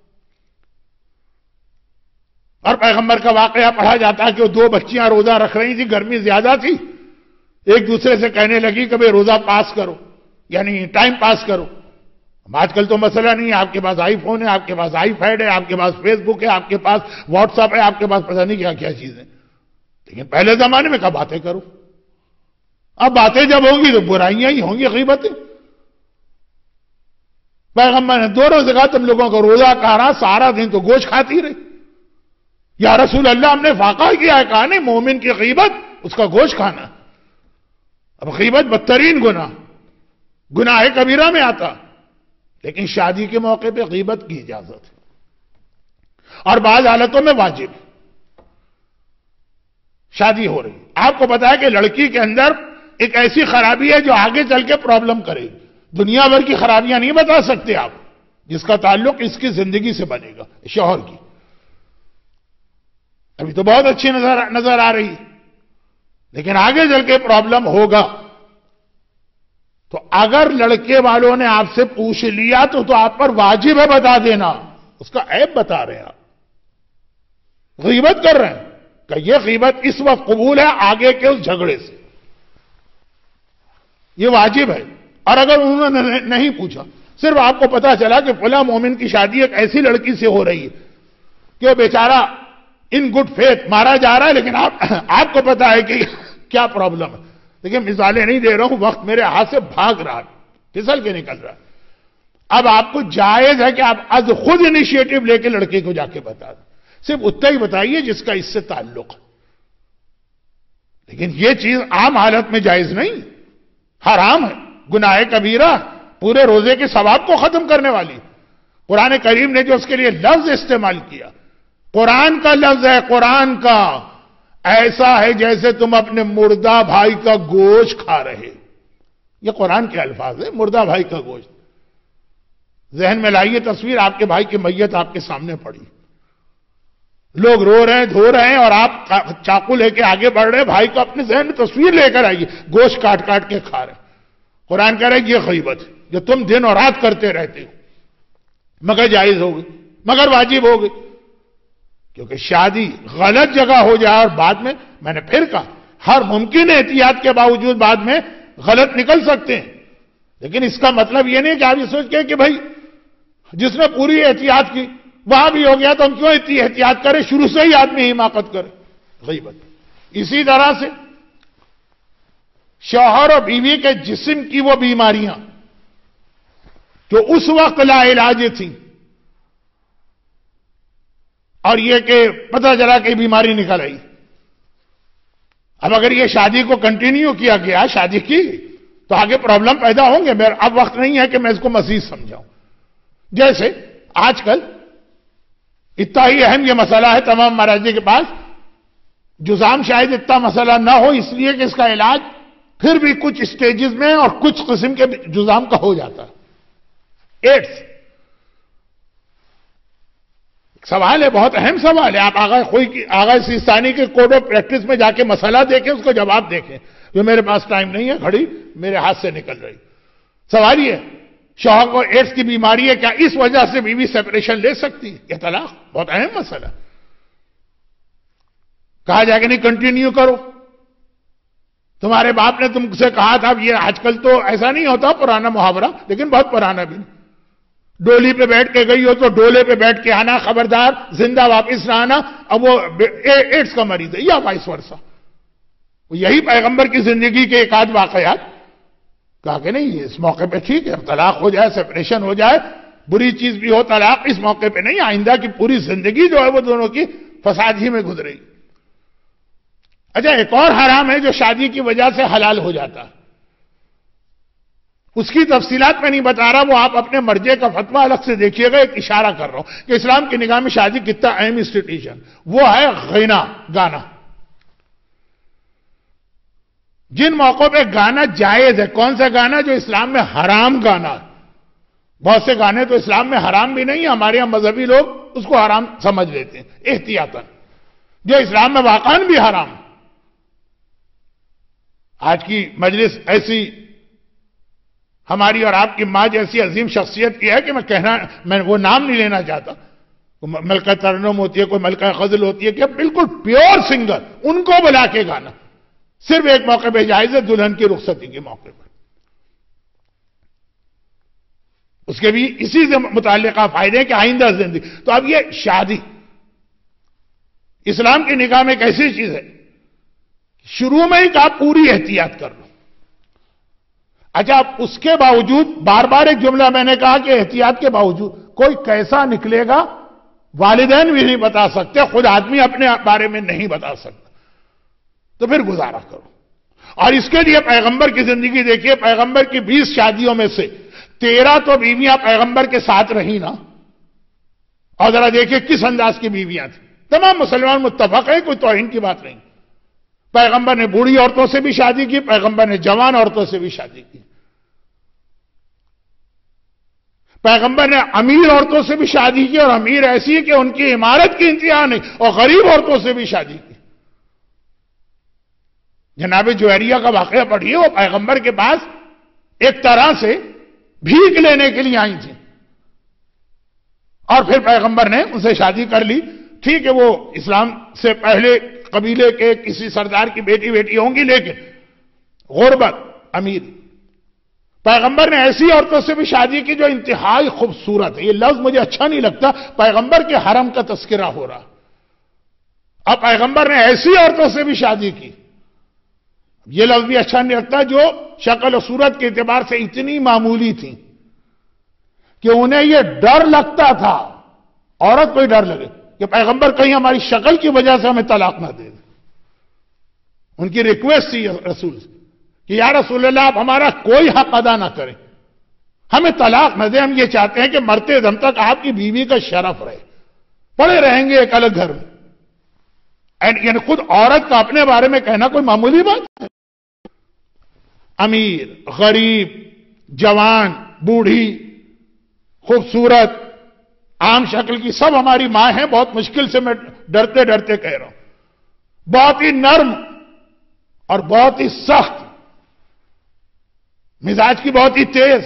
اور پیغمبر کا واقعہ پڑھا جاتا ہے کہ وہ دو بچیاں روزہ رکھ رہی تھی، گرمی زیادہ تھی، ایک دوسرے سے کہنے لگی کہ بھئی روزہ پاس کرو، یعنی ٹائم پاس کرو۔ آج کل تو مسئلہ نہیں ہے، آپ کے پاس آئی فون ہے، آپ کے پاس آئی پیڈ ہے، آپ کے پاس فیس بک ہے، آپ کے پاس واٹس ایپ ہے، آپ کے پاس پتہ نہیں کیا کیا چیزیں، لیکن پہلے زمانے میں کیا باتیں کرو۔ اب باتیں جب ہوں گی تو برائیاں ہی ہوں گی، غیبتیں۔ پیغمبر نے دو روزہ کہا تم لوگوں کو روزہ کہا رہا، سارا دن تو گوشت کھاتی رہی۔ یا رسول اللہ ہم نے فاقہ کیا ہے، کہا نہیں مومن کی غیبت اس کا گوشت کھانا۔ اب غیبت بدترین گناہ گناہ کبیرہ میں آتا، لیکن شادی کے موقع پہ غیبت کی اجازت ہے، اور بعض حالتوں میں واجب۔ شادی ہو رہی، آپ کو پتا ہے کہ لڑکی کے اندر ایک ایسی خرابی ہے جو آگے چل کے پرابلم کرے، دنیا بھر کی خرابیاں نہیں بتا سکتے آپ، جس کا تعلق اس کی زندگی سے بنے گا، شوہر کی۔ ابھی تو بہت اچھی نظر نظر آ رہی، لیکن آگے چل کے پرابلم ہوگا۔ تو اگر لڑکے والوں نے آپ سے پوچھ لیا تو تو آپ پر واجب ہے بتا دینا، اس کا عیب بتا رہے ہیں آپ، غیبت کر رہے ہیں کہ یہ غیبت اس وقت قبول ہے آگے کے اس جھگڑے سے، یہ واجب ہے۔ اور اگر انہوں نے نہیں پوچھا، صرف آپ کو پتا چلا کہ فلاں مومن کی شادی ایک ایسی لڑکی سے ہو رہی ہے کہ وہ بیچارہ ان گڈ فیتھ مارا جا رہا ہے، لیکن آپ آپ کو پتا ہے کہ کیا پرابلم ہے، لیکن مثالیں نہیں دے رہا ہوں، وقت میرے ہاتھ سے بھاگ رہا ہے، پھسل کے نکل رہا ہے۔ اب آپ کو جائز ہے کہ آپ از خود انیشیٹو لے کے لڑکے کو جا کے بتا دیں، صرف اتنا ہی بتائیے جس کا اس سے تعلق ہے، لیکن یہ چیز عام حالت میں جائز نہیں، حرام ہے، گناہ کبیرہ، پورے روزے کے ثواب کو ختم کرنے والی۔ قرآن کریم نے جو اس کے لیے لفظ استعمال کیا، قرآن کا لفظ ہے، قرآن کا، ایسا ہے جیسے تم اپنے مردہ بھائی کا گوشت کھا رہے۔ یہ قرآن کے الفاظ ہے، مردہ بھائی کا گوشت۔ ذہن میں لائیے تصویر، آپ کے بھائی کی میت آپ کے سامنے پڑی، لوگ رو رہے ہیں، دھو رہے ہیں، اور آپ چاقو لے کے آگے بڑھ رہے ہیں، بھائی کو اپنے ذہن میں تصویر لے کر آئیے، گوشت کاٹ کاٹ کے کھا رہے ہیں۔ قرآن کہہ رہا ہے یہ غیبت ہے جو تم دن اور رات کرتے رہتے ہو، مگر جائز ہوگی، مگر واجب ہوگی، کیونکہ شادی غلط جگہ ہو جائے اور بعد میں، میں نے پھر کہا، ہر ممکن احتیاط کے باوجود بعد میں غلط نکل سکتے ہیں، لیکن اس کا مطلب یہ نہیں کہ آپ یہ سوچ کے کہ بھائی جس نے پوری احتیاط کی وہاں بھی ہو گیا تو ہم کیوں اتنی احتیاط کریں، شروع سے ہی آدمی حماقت کرے، غیبت۔ اسی طرح سے شوہر اور بیوی کے جسم کی وہ بیماریاں جو اس وقت لا علاج تھیں، اور یہ کہ پتہ چلا کہ بیماری نکل آئی، اب اگر یہ شادی کو کنٹینیو کیا گیا، شادی کی، تو آگے پرابلم پیدا ہوں گے۔ میرا اب وقت نہیں ہے کہ میں اس کو مزید سمجھاؤں۔ جیسے آج کل اتنا ہی اہم یہ مسئلہ ہے تمام مراجع کے پاس، جزام شاید اتنا مسئلہ نہ ہو اس لیے کہ اس کا علاج پھر بھی کچھ سٹیجز میں اور کچھ قسم کے جزام کا ہو جاتا ہے، ایڈز۔ سوال ہے، بہت اہم سوال ہے، آپ آغا خوئی کی آغا سیستانی کے کوڈ آف پریکٹس میں جا کے مسئلہ دیکھیں، اس کو جواب دیکھیں، جو میرے پاس ٹائم نہیں ہے، گھڑی میرے ہاتھ سے نکل رہی۔ سوال یہ، شوہر کو ایڈز کی بیماری ہے، کیا اس وجہ سے بیوی سیپریشن لے سکتی ہے؟ یہ طلاق بہت اہم مسئلہ، کہا جائے کہ نہیں کنٹینیو کرو، تمہارے باپ نے تم سے کہا تھا۔ یہ آج کل تو ایسا نہیں ہوتا، پرانا محاورہ، لیکن بہت پرانا بھی، ڈولی پہ بیٹھ کے گئی ہو تو ڈولے پہ بیٹھ کے آنا، خبردار زندہ واپس نہ آنا، اب وہ ایڈز کا مریض ہے، یا وائس ورثہ۔ یہی پیغمبر کی زندگی کے ایک آدھ واقعات، کہا کہ نہیں اس موقع پہ ٹھیک ہے، طلاق ہو جائے، سیپریشن ہو جائے، بری چیز بھی ہو طلاق، اس موقع پہ نہیں، آئندہ کی پوری زندگی جو ہے وہ دونوں کی فساد ہی میں گزرے گی۔ اچھا، ایک اور حرام ہے جو شادی کی وجہ سے حلال ہو جاتا ہے، اس کی تفصیلات میں نہیں بتا رہا، وہ آپ اپنے مرجع کا فتویٰ الگ سے دیکھیے گا، ایک اشارہ کر رہا ہوں کہ اسلام کی نگاہ میں شادی کتنا اہم انسٹیٹیوشن، وہ ہے غنا، گانا۔ جن موقعوں پہ گانا جائز ہے، کون سا گانا؟ جو اسلام میں حرام گانا ہے۔ بہت سے گانے تو اسلام میں حرام بھی نہیں ہیں، ہمارے یہاں مذہبی لوگ اس کو حرام سمجھ لیتے ہیں احتیاطاً، جو اسلام میں واقعاً بھی حرام۔ آج کی مجلس ایسی ہماری اور آپ کی ماں جیسی عظیم شخصیت کی ہے کہ میں کہنا میں وہ نام نہیں لینا چاہتا، کوئی ملکہ ترنم ہوتی ہے، کوئی ملکہ غزل ہوتی ہے، کہ بالکل پیور سنگر، ان کو بلا کے گانا صرف ایک موقع پہ جائز ہے، دلہن کی رخصتی کے موقع پر۔ اس کے بھی اسی سے متعلقہ فائدے ہیں کہ آئندہ زندگی۔ تو اب یہ شادی اسلام کی نگاہ میں ایک ایسی چیز ہے، شروع میں ہی کہا پوری احتیاط کر لو۔ اچھا، اس کے باوجود بار بار ایک جملہ میں نے کہا کہ احتیاط کے باوجود کوئی کیسا نکلے گا والدین بھی نہیں بتا سکتے، خود آدمی اپنے بارے میں نہیں بتا سکتا، تو پھر گزارا کرو۔ اور اس کے لیے پیغمبر کی زندگی دیکھیے، پیغمبر کی بیس شادیوں میں سے تیرہ تو بیویاں پیغمبر کے ساتھ رہی نا، اور ذرا دیکھیے کس انداز کی بیویاں تھیں۔ تمام مسلمان متفق ہیں، کوئی توہین کی بات نہیں۔ پیغمبر نے بوڑھی عورتوں سے بھی شادی کی، پیغمبر نے جوان عورتوں سے بھی شادی کی، پیغمبر نے امیر عورتوں سے بھی شادی کی، اور امیر ایسی ہے کہ ان کی عمارت کی انتہا نہیں، اور غریب عورتوں سے بھی شادی کی۔ جناب جویریہ کا واقعہ پڑھیے، وہ پیغمبر کے پاس ایک طرح سے بھیک لینے کے لیے آئی تھی، اور پھر پیغمبر نے ان سے شادی کر لی۔ ٹھیک ہے، وہ اسلام سے پہلے قبیلے کے کسی سردار کی بیٹی بیٹی ہوں گی، لیکن غربت، امیر۔ پیغمبر نے ایسی عورتوں سے بھی شادی کی جو انتہائی خوبصورت ہے، یہ لفظ مجھے اچھا نہیں لگتا، پیغمبر کے حرم کا تذکرہ ہو رہا۔ اب پیغمبر نے ایسی عورتوں سے بھی شادی کی، یہ لفظ بھی اچھا نہیں لگتا، جو شکل و صورت کے اعتبار سے اتنی معمولی تھی کہ انہیں یہ ڈر لگتا تھا، عورت کو ہی ڈر لگے کہ پیغمبر کہیں ہماری شکل کی وجہ سے ہمیں طلاق نہ دے دیں۔ ان کی ریکویسٹ تھی رسول سے کہ یا رسول اللہ، آپ ہمارا کوئی حق ادا نہ کریں، ہمیں طلاق نہ دیں، ہم یہ چاہتے ہیں کہ مرتے دم تک آپ کی بیوی کا شرف رہے، پڑے رہیں گے ایک الگ گھر میں۔ یعنی خود عورت کا اپنے بارے میں کہنا کوئی معمولی بات ہے؟ امیر، غریب، جوان، بوڑھی، خوبصورت، عام شکل کی، سب ہماری ماں ہیں۔ بہت مشکل سے میں ڈرتے ڈرتے کہہ رہا ہوں، بہت ہی نرم اور بہت ہی سخت، مزاج کی بہت ہی تیز۔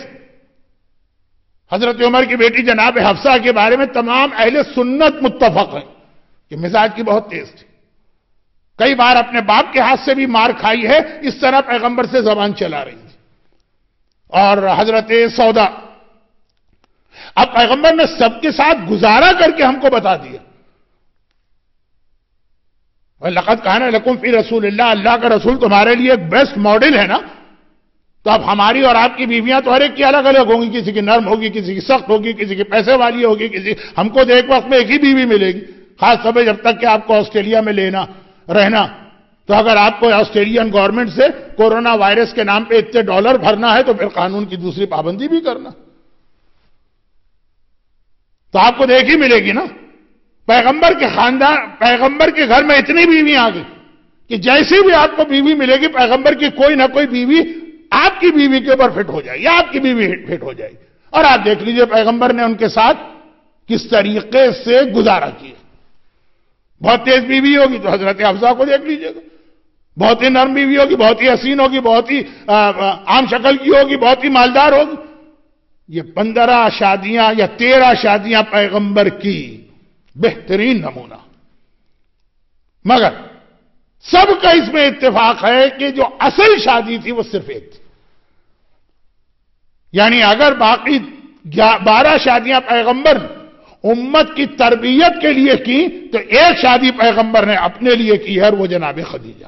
حضرت عمر کی بیٹی جناب حفصہ کے بارے میں تمام اہل سنت متفق ہیں کہ مزاج کی بہت تیز تھی، کئی بار اپنے باپ کے ہاتھ سے بھی مار کھائی ہے، اس طرح پیغمبر سے زبان چلا رہی تھی۔ اور حضرت سودا، اب پیغمبر نے سب کے ساتھ گزارا کر کے ہم کو بتا دیا، لقد کان لکم فی رسول اللہ، اللہ کا رسول تمہارے لیے ایک بیسٹ ماڈل ہے نا۔ تو اب ہماری اور آپ کی بیویاں تو ہر ایک کی الگ الگ ہوں گی، کسی کی نرم ہوگی، کسی کی سخت ہوگی، کسی کی پیسے والی ہوگی، کسی ہم کو تو ایک وقت میں ایک ہی بیوی ملے گی، خاص طور پہ جب تک کہ آپ کو آسٹریلیا میں لینا رہنا۔ تو اگر آپ کو آسٹریلین گورنمنٹ سے کورونا وائرس کے نام پہ اتنے ڈالر بھرنا ہے تو پھر قانون کی دوسری پابندی بھی کرنا، تو آپ کو دیکھ ہی ملے گی نا۔ پیغمبر کے خاندان، پیغمبر کے گھر میں اتنی بیوی آ گئی کہ جیسی بھی آپ کو بیوی ملے گی، پیغمبر کی کوئی نہ کوئی بیوی آپ کی بیوی کے اوپر فٹ ہو جائے یا آپ کی بیوی فٹ ہو جائے۔ اور آپ دیکھ لیجئے پیغمبر نے ان کے ساتھ کس طریقے سے گزارا کیا۔ بہت تیز بیوی ہوگی تو حضرت حفصہ کو دیکھ لیجئے گا، بہت ہی نرم بیوی ہوگی، بہت ہی حسین ہوگی، بہت ہی عام شکل کی ہوگی، بہت ہی مالدار ہوگی۔ یہ پندرہ شادیاں یا تیرہ شادیاں پیغمبر کی بہترین نمونہ، مگر سب کا اس میں اتفاق ہے کہ جو اصل شادی تھی وہ صرف ایک تھی۔ یعنی اگر باقی بارہ شادیاں پیغمبر امت کی تربیت کے لیے کی تو ایک شادی پیغمبر نے اپنے لیے کی ہے، اور وہ جناب خدیجہ۔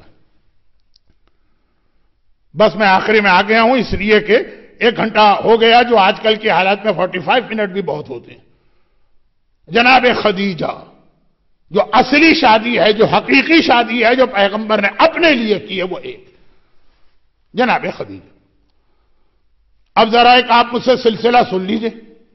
بس میں آخری میں آ گیا ہوں اس لیے کہ ایک گھنٹہ ہو گیا، جو آج کل کے حالات میں فورٹی فائیو منٹ بھی بہت ہوتے ہیں۔ جناب خدیجہ جو اصلی شادی ہے، جو حقیقی شادی ہے، جو پیغمبر نے اپنے لیے کی ہے، وہ ایک جناب خدیجہ۔ اب ذرا ایک آپ مجھ سے سلسلہ سن لیجئے.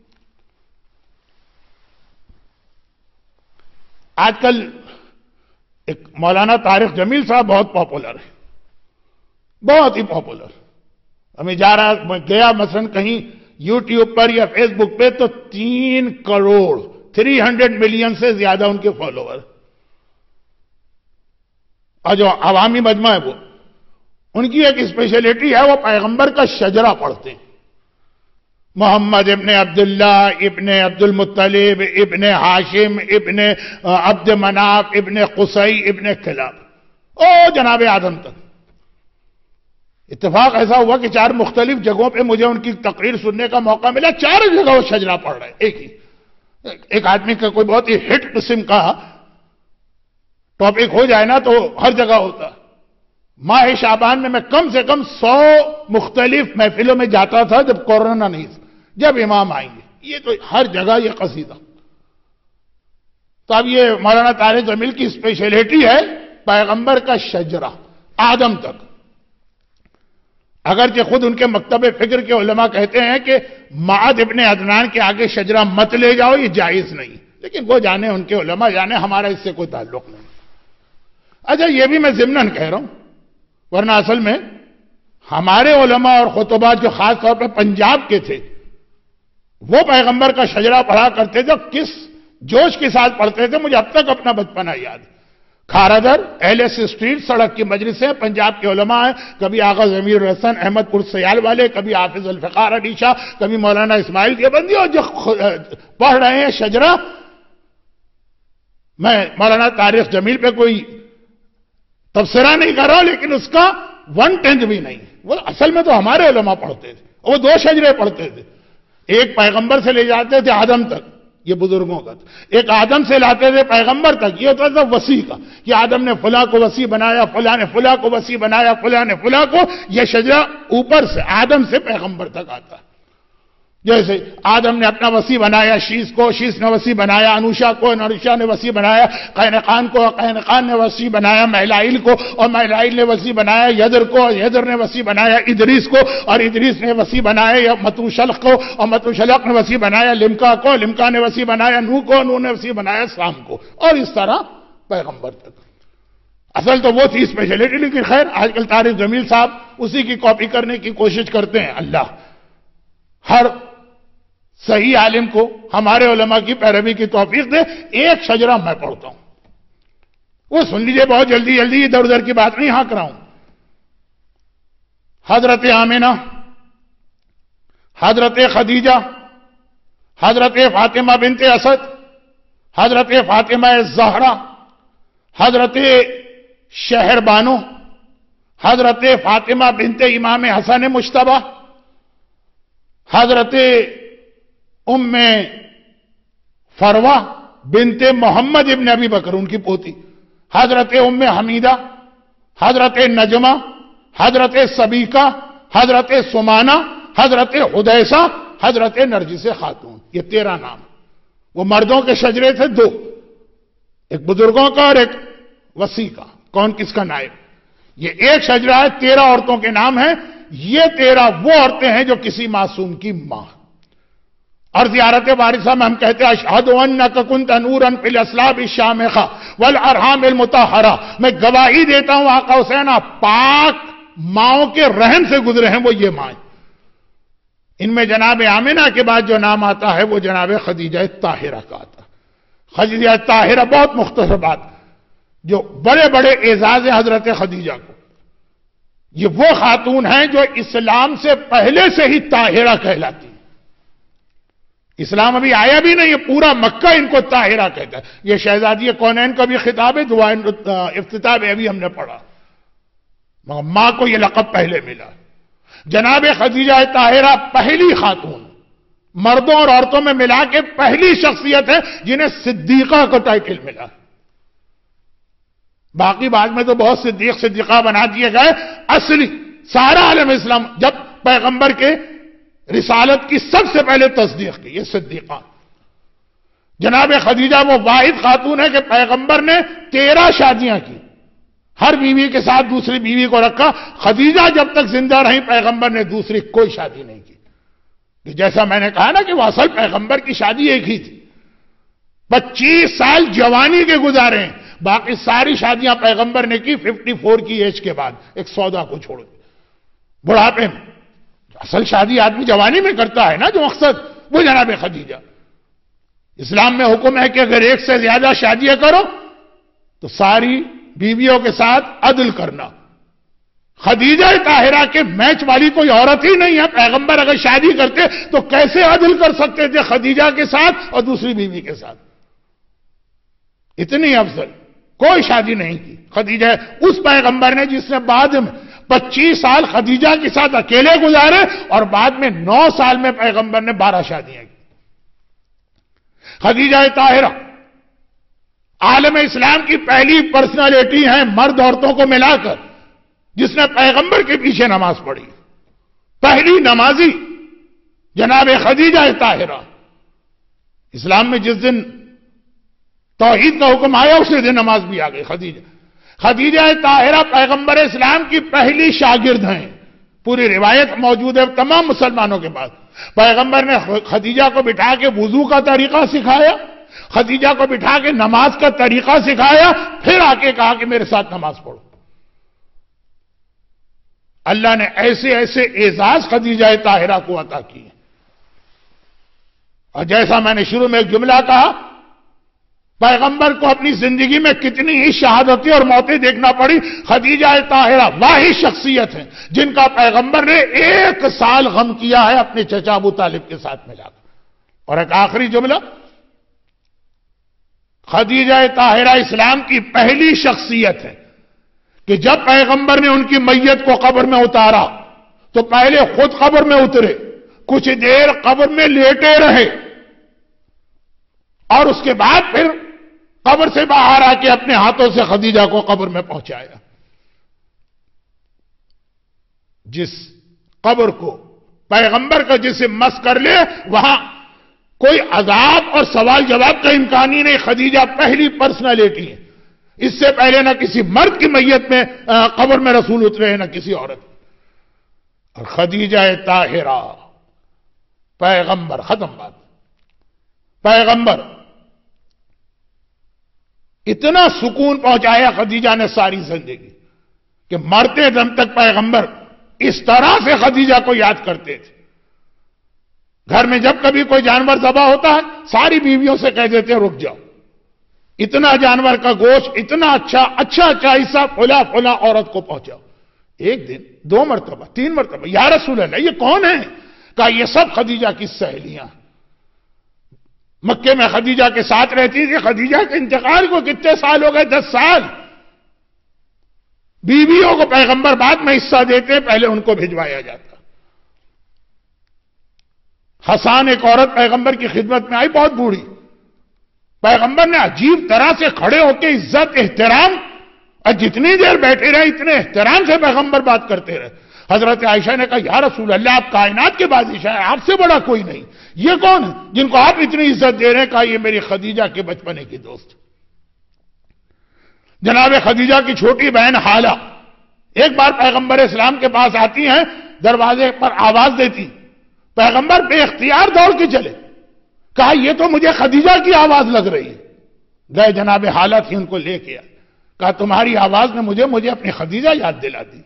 آج کل ایک مولانا طارق جمیل صاحب بہت پاپولر ہے, بہت ہی پاپولر. ہمیں جا رہا میں گیا مثلا کہیں یوٹیوب پر یا فیس بک پہ تو تین کروڑ تھری ہنڈریڈ ملین سے زیادہ ان کے فالوور, اور جو عوامی مجمع ہے وہ ان کی ایک اسپیشلٹی ہے, وہ پیغمبر کا شجرہ پڑھتے ہیں. محمد ابن عبداللہ ابن عبد المطلب ابن ہاشم ابن عبد مناف ابن قصی ابن کلاب او جناب آدم تک. اتفاق ایسا ہوا کہ چار مختلف جگہوں پہ مجھے ان کی تقریر سننے کا موقع ملا, چار جگہ وہ شجرہ پڑھ رہے ایک ہی. ایک آدمی کا کوئی بہت ہی ہٹ قسم کا ٹاپک ہو جائے نا تو ہر جگہ ہوتا. ماہ شعبان میں میں کم سے کم سو مختلف محفلوں میں جاتا تھا جب کورونا نہیں تھا, جب امام آئیں گے یہ تو ہر جگہ یہ قصیدہ. تو اب یہ مولانا طارق جمیل کی اسپیشلٹی ہے پیغمبر کا شجرہ آدم تک. اگرچہ خود ان کے مکتب فکر کے علماء کہتے ہیں کہ معد ابن عدنان کے آگے شجرہ مت لے جاؤ, یہ جائز نہیں, لیکن وہ جانے ان کے علماء جانے, ہمارا اس سے کوئی تعلق نہیں. اچھا یہ بھی میں ضمناً کہہ رہا ہوں, ورنہ اصل میں ہمارے علماء اور خطبات جو خاص طور پہ پنجاب کے تھے وہ پیغمبر کا شجرہ پڑھا کرتے تھے, کس جوش کے ساتھ پڑھتے تھے مجھے اب تک اپنا بچپنا یاد. کھارادر ایل ایس اسٹریٹ سڑک کی مجلسیں پنجاب کے علماء ہیں, کبھی آغا ضمیر الحسن احمد پور سیال والے, کبھی حافظ الفقار علی شاہ, کبھی مولانا اسماعیل دیوبندی, اور جو پڑھ رہے ہیں شجرہ. میں مولانا طارق جمیل پہ کوئی تبصرہ نہیں کر رہا, لیکن اس کا ون ٹینتھ بھی نہیں. وہ اصل میں تو ہمارے علماء پڑھتے تھے, وہ دو شجرے پڑھتے تھے. ایک پیغمبر سے لے جاتے تھے آدم تک, یہ بزرگوں کا تھا. ایک آدم سے لاتے تھے پیغمبر تک, یہ ہوتا تھا وسیع کا, کہ آدم نے فلاں کو وسیع بنایا, فلاں نے فلاں کو وسیع بنایا, فلاں نے فلاں کو. یہ شجرہ اوپر سے آدم سے پیغمبر تک آتا ہے. جیسے آدم نے اپنا وسیع بنایا شیس کو, شیس نے وسیع بنایا انوشا کو, انوشا نے وسیع بنایا قینقان کو, قینقان نے وسیع بنایا میلائل کو, اور میلائل نے وسیع بنایا یدر کو, اور یدر نے وسیع بنایا ادریس کو, اور ادریس نے وسیع بنایا متوشلق کو, اور متوشلق نے وسیع بنایا لمکا کو, لمکا نے وسیع بنایا نو کو, نو نے وسیع بنایا سام کو, اور اس طرح پیغمبر تک. اصل تو وہ تھی اسپیشلٹی, لیکن خیر آج کل طارق جمیل صاحب اسی کی کاپی کرنے کی کوشش کرتے ہیں. اللہ ہر صحیح عالم کو ہمارے علماء کی پیروی کی توفیق دے. ایک شجرہ میں پڑھتا ہوں, وہ سن لیجئے بہت جلدی جلدی, ادھر ادھر کی بات نہیں ہانک رہا ہوں. حضرت آمنہ, حضرت خدیجہ, حضرت فاطمہ بنت اسد, حضرت فاطمہ زہرا, حضرت شہر بانو, حضرت فاطمہ بنت امام حسن مجتبی, حضرت ام فروہ بنت محمد ابن ابی بکر ان کی پوتی, حضرت ام حمیدہ, حضرت نجمہ, حضرت سبیکہ, حضرت سمانہ, حضرت حدیثہ, حضرت نرجس خاتون. یہ تیرہ نام. وہ مردوں کے شجرے تھے دو, ایک بزرگوں کا اور ایک وسیع کا. کون کس کا نائب؟ یہ ایک شجرہ ہے, تیرہ عورتوں کے نام ہیں. یہ تیرہ وہ عورتیں ہیں جو کسی معصوم کی ماں. اور زیارت وارثہ میں ہم کہتے ہیں اشہد انک کنت نورا فی الاسلاب الشامخہ والارحام المطہرہ, میں گواہی دیتا ہوں آقا حسین پاک ماؤں کے رحم سے گزرے ہیں وہ یہ مائیں. ان میں جناب آمنہ کے بعد جو نام آتا ہے وہ جناب خدیجہ طاہرہ کا آتا. خدیجہ طاہرہ بہت مختصر بات, جو بڑے بڑے اعزاز ہیں حضرت خدیجہ کو. یہ وہ خاتون ہیں جو اسلام سے پہلے سے ہی طاہرہ کہلاتی. اسلام ابھی آیا بھی نہیں, پورا مکہ ان کو طاہرہ کہتا ہے. یہ شہزادی کونین کا بھی خطاب ہے, دعا افتتاح میں ابھی ہم نے پڑھا. مگر ماں کو یہ لقب پہلے ملا. جناب خدیجہ طاہرہ پہلی خاتون, مردوں اور عورتوں میں ملا کے پہلی شخصیت ہے جنہیں صدیقہ کا ٹائٹل ملا. باقی بعد میں تو بہت صدیق صدیقہ بنا دیے گئے. اصلی سارا عالم اسلام جب پیغمبر کے رسالت کی سب سے پہلے تصدیق کی, یہ صدیقہ. جناب خدیجہ وہ واحد خاتون ہے کہ پیغمبر نے تیرہ شادیاں کی, ہر بیوی کے ساتھ دوسری بیوی کو رکھا. خدیجہ جب تک زندہ رہیں پیغمبر نے دوسری کوئی شادی نہیں کی. کہ جیسا میں نے کہا نا کہ وہ اصل پیغمبر کی شادی ایک ہی تھی، پچیس سال جوانی کے گزارے ہیں، باقی ساری شادیاں پیغمبر نے کی ففٹی فور کی ایج کے بعد، ایک سودا کو چھوڑ کے بڑھاپے میں۔ اصل شادی آدمی جوانی میں کرتا ہے نا، جو مقصد، وہ جناب خدیجہ۔ اسلام میں حکم ہے کہ اگر ایک سے زیادہ شادیاں کرو تو ساری بیویوں کے ساتھ عدل کرنا۔ خدیجہ طاہرہ کے میچ والی کوئی عورت ہی نہیں ہے، پیغمبر اگر شادی کرتے تو کیسے عدل کر سکتے تھے خدیجہ کے ساتھ اور دوسری بیوی کے ساتھ؟ اتنی افضل کوئی شادی نہیں کی خدیجہ، اس پیغمبر نے جس نے بعد میں پچیس سال خدیجہ کے ساتھ اکیلے گزارے اور بعد میں نو سال میں پیغمبر نے بارہ شادیاں کی۔ خدیجہ طاہرہ عالم اسلام کی پہلی پرسنالٹی ہیں، مرد عورتوں کو ملا کر، جس نے پیغمبر کے پیچھے نماز پڑھی، پہلی نمازی جناب خدیجہ طاہرہ۔ اسلام میں جس دن توحید کا حکم آیا اسی دن نماز بھی آ گئی خدیجہ۔ خدیجہ طاہرہ پیغمبر اسلام کی پہلی شاگرد ہیں، پوری روایت موجود ہے تمام مسلمانوں کے پاس۔ پیغمبر نے خدیجہ کو بٹھا کے وضو کا طریقہ سکھایا، خدیجہ کو بٹھا کے نماز کا طریقہ سکھایا، پھر آ کے کہا کہ میرے ساتھ نماز پڑھو۔ اللہ نے ایسے ایسے اعزاز خدیجہ طاہرہ کو عطا کیے، اور جیسا میں نے شروع میں ایک جملہ کہا، پیغمبر کو اپنی زندگی میں کتنی ہی شہادتیں اور موتیں دیکھنا پڑی، خدیجہ طاہرہ واحد شخصیت ہیں جن کا پیغمبر نے ایک سال غم کیا ہے اپنے چچا ابو طالب کے ساتھ ملا کر۔ اور ایک آخری جملہ، خدیجہ طاہرہ اسلام کی پہلی شخصیت ہے کہ جب پیغمبر نے ان کی میت کو قبر میں اتارا تو پہلے خود قبر میں اترے، کچھ دیر قبر میں لیٹے رہے، اور اس کے بعد پھر قبر سے باہر آ کے اپنے ہاتھوں سے خدیجہ کو قبر میں پہنچایا۔ جس قبر کو پیغمبر کا جسم مس کر لے وہاں کوئی عذاب اور سوال جواب کا امکان ہی نہیں، خدیجہ پہلی پرسنالٹی ہے۔ اس سے پہلے نہ کسی مرد کی میت میں قبر میں رسول اترے نہ کسی عورت۔ اور خدیجہ طاہرہ پیغمبر، ختم بات، پیغمبر اتنا سکون پہنچایا خدیجہ نے ساری زندگی کہ مرتے دم تک پیغمبر اس طرح سے خدیجہ کو یاد کرتے تھے۔ گھر میں جب کبھی کوئی جانور ذبح ہوتا ہے ساری بیویوں سے کہہ دیتے ہیں رک جاؤ، اتنا جانور کا گوشت، اتنا اچھا اچھا اچھا حصہ پھلا پھلا عورت کو پہنچاؤ۔ ایک دن دو مرتبہ تین مرتبہ، یا رسول اللہ یہ کون ہے؟ کہا یہ سب خدیجہ کی سہیلیاں۔ مکے میں خدیجہ کے ساتھ رہتی تھی، خدیجہ کے انتقال کو کتنے سال ہو گئے؟ دس سال۔ بیویوں کو پیغمبر بعد میں حصہ دیتے، پہلے ان کو بھجوایا جاتا۔ حسان ایک عورت پیغمبر کی خدمت میں آئی، بہت بوڑھی، پیغمبر نے عجیب طرح سے کھڑے ہو کے عزت احترام، اور جتنی دیر بیٹھے رہے اتنے احترام سے پیغمبر بات کرتے رہے۔ حضرت عائشہ نے کہا یا رسول اللہ آپ کائنات کے بادشاہ ہیں، آپ سے بڑا کوئی نہیں، یہ کون ہے جن کو آپ اتنی عزت دے رہے ہیں؟ کہا یہ میری خدیجہ کے بچپنے کی دوست۔ جناب خدیجہ کی چھوٹی بہن حالہ ایک بار پیغمبر اسلام کے پاس آتی ہیں، دروازے پر آواز دیتی، پیغمبر بے اختیار دوڑ کے چلے، کہا یہ تو مجھے خدیجہ کی آواز لگ رہی ہے۔ گئے، جناب حالہ تھی، ان کو لے کے آئے، کہا تمہاری آواز نے مجھے مجھے اپنی خدیجہ یاد دلا دی۔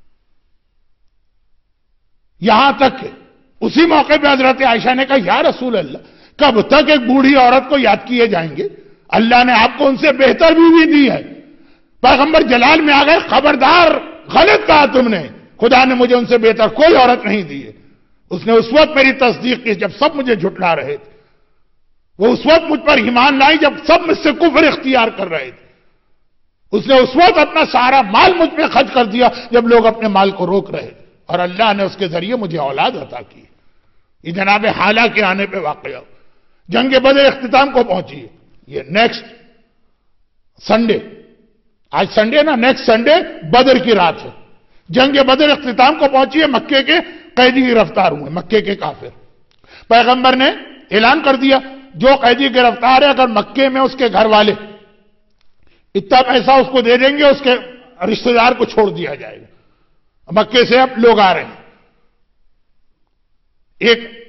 یہاں تک کہ اسی موقع پہ حضرت عائشہ نے کہا یا رسول اللہ کب تک ایک بوڑھی عورت کو یاد کیے جائیں گے؟ اللہ نے آپ کو ان سے بہتر بیوی دی ہے۔ پیغمبر جلال میں آ گئے، خبردار غلط کہا تم نے، خدا نے مجھے ان سے بہتر کوئی عورت نہیں دی ہے۔ اس نے اس وقت میری تصدیق کی جب سب مجھے جھٹلا رہے تھے، وہ اس وقت مجھ پر ایمان لائی جب سب مجھ سے کفر اختیار کر رہے تھے، اس نے اس وقت اپنا سارا مال مجھ پہ خرچ کر دیا جب لوگ اپنے مال کو روک رہے تھے، اور اللہ نے اس کے ذریعے مجھے اولاد عطا کی۔ یہ جناب حالہ کے آنے پہ واقعہ جنگ بدر اختتام کو پہنچی ہے۔ یہ نیکسٹ سنڈے، آج سنڈے نا، نیکسٹ سنڈے بدر کی رات ہے، جنگ بدر اختتام کو پہنچی ہے۔ مکے کے قیدی گرفتار ہوئے، مکے کے کافر۔ پیغمبر نے اعلان کر دیا جو قیدی گرفتار ہے اگر مکے میں اس کے گھر والے اتنا پیسہ اس کو دے دیں گے اس کے رشتہ دار کو چھوڑ دیا جائے گا۔ مکے سے اب لوگ آ رہے ہیں، ایک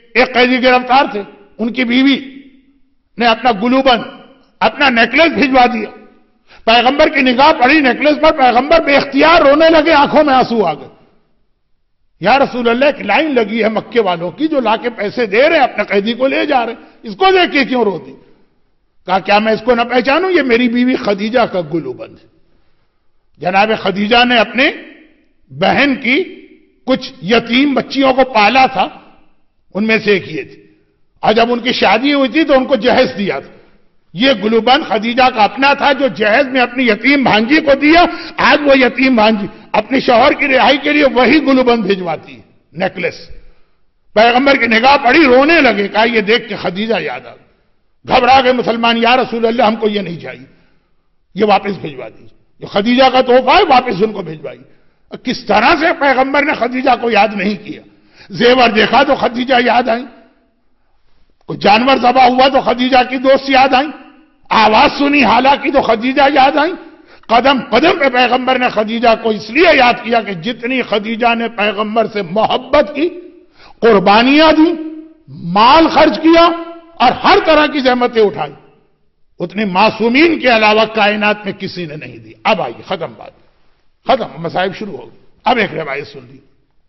ایک قیدی گرفتار تھے، ان کی بیوی نے اپنا گلوبند، اپنا نیکلس بھجوا دیا، پیغمبر کی نگاہ پڑی نیکلس پر، پیغمبر بے اختیار رونے لگے، آنکھوں میں آنسو آ گئے۔ یا رسول اللہ، ایک لائن لگی ہے مکے والوں کی جو لا کے پیسے دے رہے ہیں، اپنے قیدی کو لے جا رہے ہیں، اس کو دیکھ کے کیوں روتی؟ کہا کیا میں اس کو نہ پہچانوں؟ یہ میری بیوی خدیجہ کا گلوبند ہے۔ جناب خدیجہ نے اپنے بہن کی کچھ یتیم بچیوں کو پالا تھا، ان میں سے ایک یہ تھی، اور جب ان کی شادی ہوئی تھی تو ان کو جہیز دیا تھا۔ یہ گلوبند خدیجہ کا اپنا تھا جو جہیز میں اپنی یتیم بھانجی کو دیا۔ آج وہ یتیم بھانجی اپنے شوہر کی رہائی کے لیے وہی گلوبند بھجواتی ہے، نیکلس۔ پیغمبر کی نگاہ پڑی، رونے لگے، کہا یہ دیکھ کے خدیجہ یاد آ گئی۔ گھبرا گئے مسلمان، یا رسول اللہ ہم کو یہ نہیں چاہیے، یہ واپس بھجوا دیجیے، یہ خدیجہ کا تحفہ ہے، واپس ان کو بھجوائیے۔ کس طرح سے پیغمبر نے خدیجہ کو یاد نہیں کیا؟ زیور دیکھا تو خدیجہ یاد آئی، کوئی جانور ذبح ہوا تو خدیجہ کی دوست یاد آئیں، آواز سنی حالہ کی تو خدیجہ یاد آئیں۔ قدم قدم پہ پیغمبر نے خدیجہ کو اس لیے یاد کیا کہ جتنی خدیجہ نے پیغمبر سے محبت کی، قربانیاں دی، مال خرچ کیا اور ہر طرح کی زحمتیں اٹھائی، اتنی معصومین کے علاوہ کائنات میں کسی نے نہیں دی۔ اب آئیے، ختم بات، ختم، مصائب شروع ہو گئی۔ اب ایک روایت سن لی،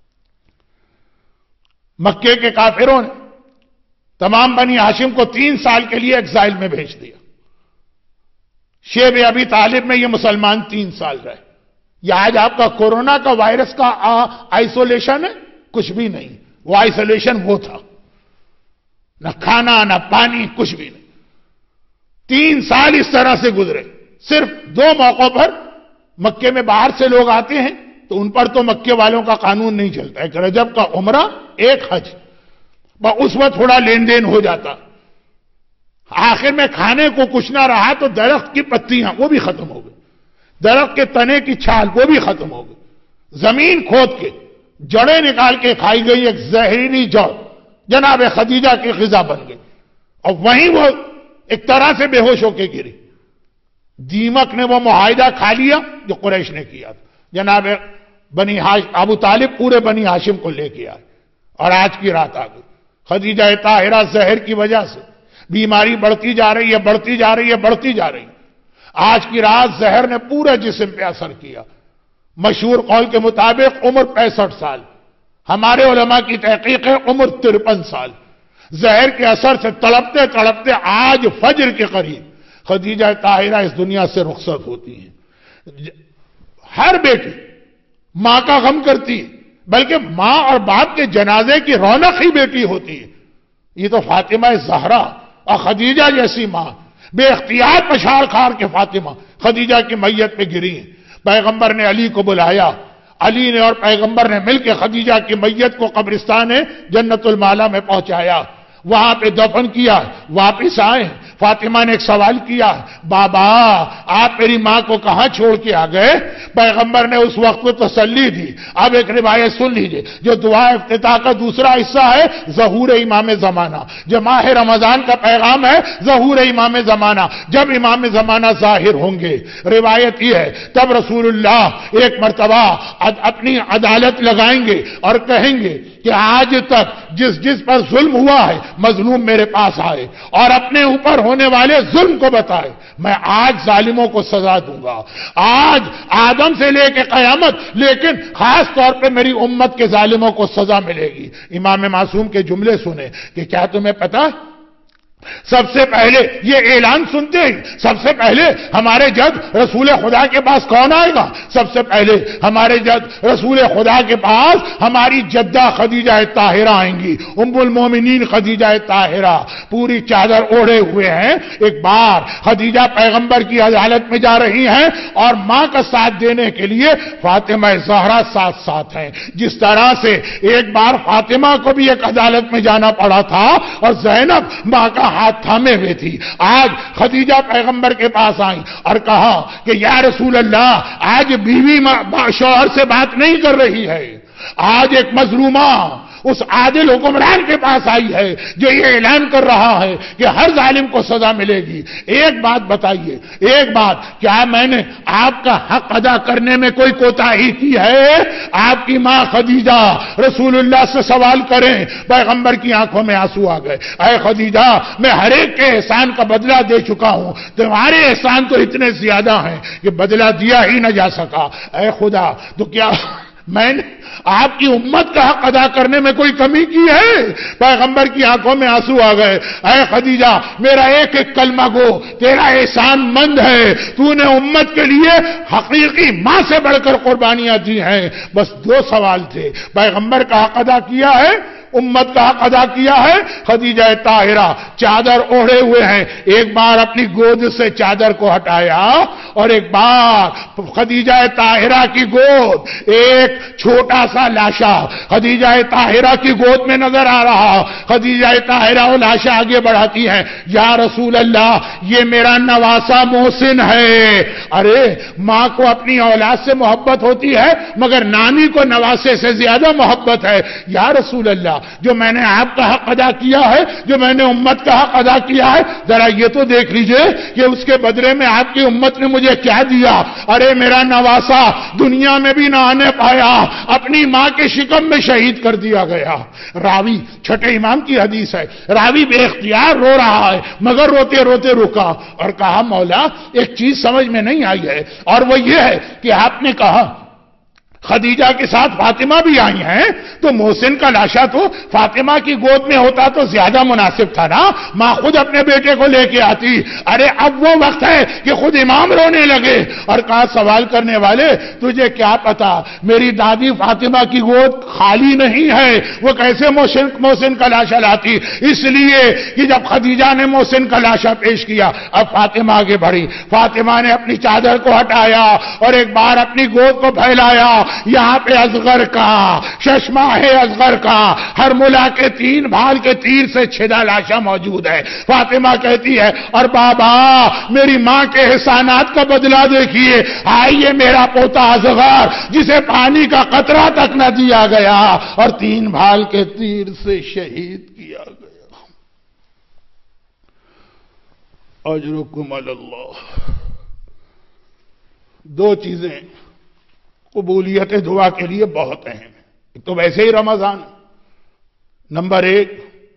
مکے کے کافروں نے تمام بنی ہاشم کو تین سال کے لیے ایگزائل میں بھیج دیا۔ شیب ابی طالب میں یہ مسلمان تین سال رہے۔ یہ آج آپ کا کورونا کا وائرس کا آئسولیشن ہے؟ کچھ بھی نہیں، وہ آئسولیشن وہ تھا، نہ کھانا نہ پانی، کچھ بھی نہیں۔ تین سال اس طرح سے گزرے۔ صرف دو موقعوں پر مکے میں باہر سے لوگ آتے ہیں تو ان پر تو مکے والوں کا قانون نہیں چلتا، ایک رجب کا عمرہ، ایک حج، اس وقت تھوڑا لین دین ہو جاتا۔ آخر میں کھانے کو کچھ نہ رہا تو درخت کی پتیاں وہ بھی ختم ہو گئی، درخت کے تنے کی چھال وہ بھی ختم ہو گئی، زمین کھود کے جڑیں نکال کے کھائی گئی ایک زہریلی جڑ جناب خدیجہ کی غذا بن گئی، اور وہیں وہ ایک طرح سے بے ہوش ہو کے گری۔ دیمک نے وہ معاہدہ کھا لیا جو قریش نے کیا تھا۔ جناب بنی ہاشم، ابو طالب پورے بنی ہاشم کو لے کے آئے، اور آج کی رات آ گئی۔ خدیجہ طاہرہ زہر کی وجہ سے بیماری بڑھتی جا رہی ہے، بڑھتی جا رہی ہے، بڑھتی جا رہی ہے۔ آج کی رات زہر نے پورے جسم پہ اثر کیا۔ مشہور قول کے مطابق عمر پینسٹھ سال، ہمارے علماء کی تحقیق ہے عمر ترپن سال۔ زہر کے اثر سے تڑپتے تڑپتے آج فجر کے قریب خدیجہ طاہرہ اس دنیا سے رخصت ہوتی ہیں۔ ہر بیٹی ماں کا غم کرتی ہے، بلکہ ماں اور باپ کے جنازے کی رونق ہی بیٹی ہوتی ہے۔ یہ تو فاطمہ زہرا اور خدیجہ جیسی ماں بے اختیار پچھاڑ کھار کے فاطمہ خدیجہ کی میت پہ گری ہیں۔ پیغمبر نے علی کو بلایا، علی نے اور پیغمبر نے مل کے خدیجہ کی میت کو قبرستان جنت المالا میں پہنچایا، وہاں پہ دفن کیا، واپس آئے۔ فاطمہ نے ایک سوال کیا، بابا آپ میری ماں کو کہاں چھوڑ کے آ گئے؟ پیغمبر نے اس وقت کو تسلی دی۔ اب ایک روایت سن لیجئے جو دعا افتتاح کا دوسرا حصہ ہے، ظہور امام زمانہ، جو ماہ رمضان کا پیغام ہے، ظہور امام زمانہ۔ جب امام زمانہ ظاہر ہوں گے، روایت یہ ہے تب رسول اللہ ایک مرتبہ اپنی عدالت لگائیں گے اور کہیں گے کہ آج تک جس جس پر ظلم ہوا ہے مظلوم میرے پاس آئے اور اپنے اوپر ہونے والے ظلم کو بتائے، میں آج ظالموں کو سزا دوں گا، آج آدم سے لے کے قیامت، لیکن خاص طور پہ میری امت کے ظالموں کو سزا ملے گی۔ امام معصوم کے جملے سنیں کہ کیا تمہیں پتا سب سے پہلے یہ اعلان سنتے ہی سب سے پہلے ہمارے جد رسول خدا کے پاس کون آئے گا؟ سب سے پہلے ہمارے جد رسول خدا کے پاس ہماری جدہ خدیجہ طاہرہ آئیں گی، ام المومنین خدیجہ طاہرہ پوری چادر اوڑھے ہوئے ہیں۔ ایک بار خدیجہ پیغمبر کی عدالت میں جا رہی ہیں اور ماں کا ساتھ دینے کے لیے فاطمہ زہرا ساتھ ساتھ ہیں۔ جس طرح سے ایک بار فاطمہ کو بھی ایک عدالت میں جانا پڑا تھا اور زینب ماں کا ہاتھ تھامے ہوئے تھی، آج خدیجہ پیغمبر کے پاس آئیں اور کہا کہ یا رسول اللہ آج بیوی شوہر سے بات نہیں کر رہی ہے، آج ایک مظلومہ اس عادل حکمران کے پاس آئی ہے جو یہ اعلان کر رہا ہے کہ ہر ظالم کو سزا ملے گی. ایک بات بتائیے، ایک بات، کیا میں نے آپ کا حق ادا کرنے میں کوئی کوتاہی کی ہے؟ آپ کی ماں خدیجہ رسول اللہ سے سوال کریں، پیغمبر کی آنکھوں میں آنسو آ گئے. اے خدیجہ، میں ہر ایک کے احسان کا بدلہ دے چکا ہوں، تمہارے احسان تو اتنے زیادہ ہیں کہ بدلہ دیا ہی نہ جا سکا. اے خدا، تو کیا میں نے آپ کی امت کا حق ادا کرنے میں کوئی کمی کی ہے؟ پیغمبر کی آنکھوں میں آنسو آ گئے. اے خدیجہ، میرا ایک ایک کلمہ گو تیرا احسان مند ہے، تو نے امت کے لیے حقیقی ماں سے بڑھ کر قربانیاں دی ہیں. بس دو سوال تھے، پیغمبر کا حق ادا کیا ہے، امت کا حق ادا کیا ہے. خدیجہ طاہرہ چادر اوڑھے ہوئے ہیں، ایک بار اپنی گود سے چادر کو ہٹایا اور ایک بار خدیجہ طاہرہ کی گود ایک چھوٹا سا لاشا خدیجہ طاہرہ کی گود میں نظر آ رہا. خدیجہ طاہرہ وہ لاشا آگے بڑھاتی ہیں، یا رسول اللہ، یہ میرا نواسا محسن ہے. ارے ماں کو اپنی اولاد سے محبت ہوتی ہے مگر نانی کو نواسے سے زیادہ محبت ہے. یا رسول اللہ، جو میں نے آپ کا حق ادا کیا ہے، جو میں نے امت کا حق ادا کیا ہے، ذرا یہ تو دیکھ لیجئے کہ اس کے بدلے میں آپ کی امت نے مجھے کیا دیا. ارے میرا نواسا دنیا میں بھی نہ آنے پایا، اپنی ماں کے شکم میں شہید کر دیا گیا. راوی چھٹے امام کی حدیث ہے، راوی بے اختیار رو رہا ہے مگر روتے روتے رکا اور کہا، مولا ایک چیز سمجھ میں نہیں آئی ہے، اور وہ یہ ہے کہ آپ نے کہا خدیجہ کے ساتھ فاطمہ بھی آئی ہیں، تو محسن کا لاشا تو فاطمہ کی گود میں ہوتا تو زیادہ مناسب تھا نا، ماں خود اپنے بیٹے کو لے کے آتی. ارے اب وہ وقت ہے کہ خود امام رونے لگے اور کہا، سوال کرنے والے تجھے کیا پتا میری دادی فاطمہ کی گود خالی نہیں ہے، وہ کیسے محسن محسن کا لاشا لاتی؟ اس لیے کہ جب خدیجہ نے محسن کا لاشا پیش کیا، اب فاطمہ آگے بڑھی، فاطمہ نے اپنی چادر کو ہٹایا اور ایک بار اپنی گود کو پھیلایا. یہاں پہ اصغر کا ششماہ ہے، اصغر کا ہر ملا کے تین بھال کے تیر سے چھدا لاشا موجود ہے. فاطمہ کہتی ہے، اور بابا میری ماں کے احسانات کا بدلہ دیکھیے، آئیے میرا پوتا اصغر جسے پانی کا قطرہ تک نہ دیا گیا اور تین بھال کے تیر سے شہید کیا گیا. اجرکم علی اللہ. دو چیزیں قبولیت دعا کے لیے بہت اہم ہے. ایک تو ویسے ہی رمضان، نمبر ایک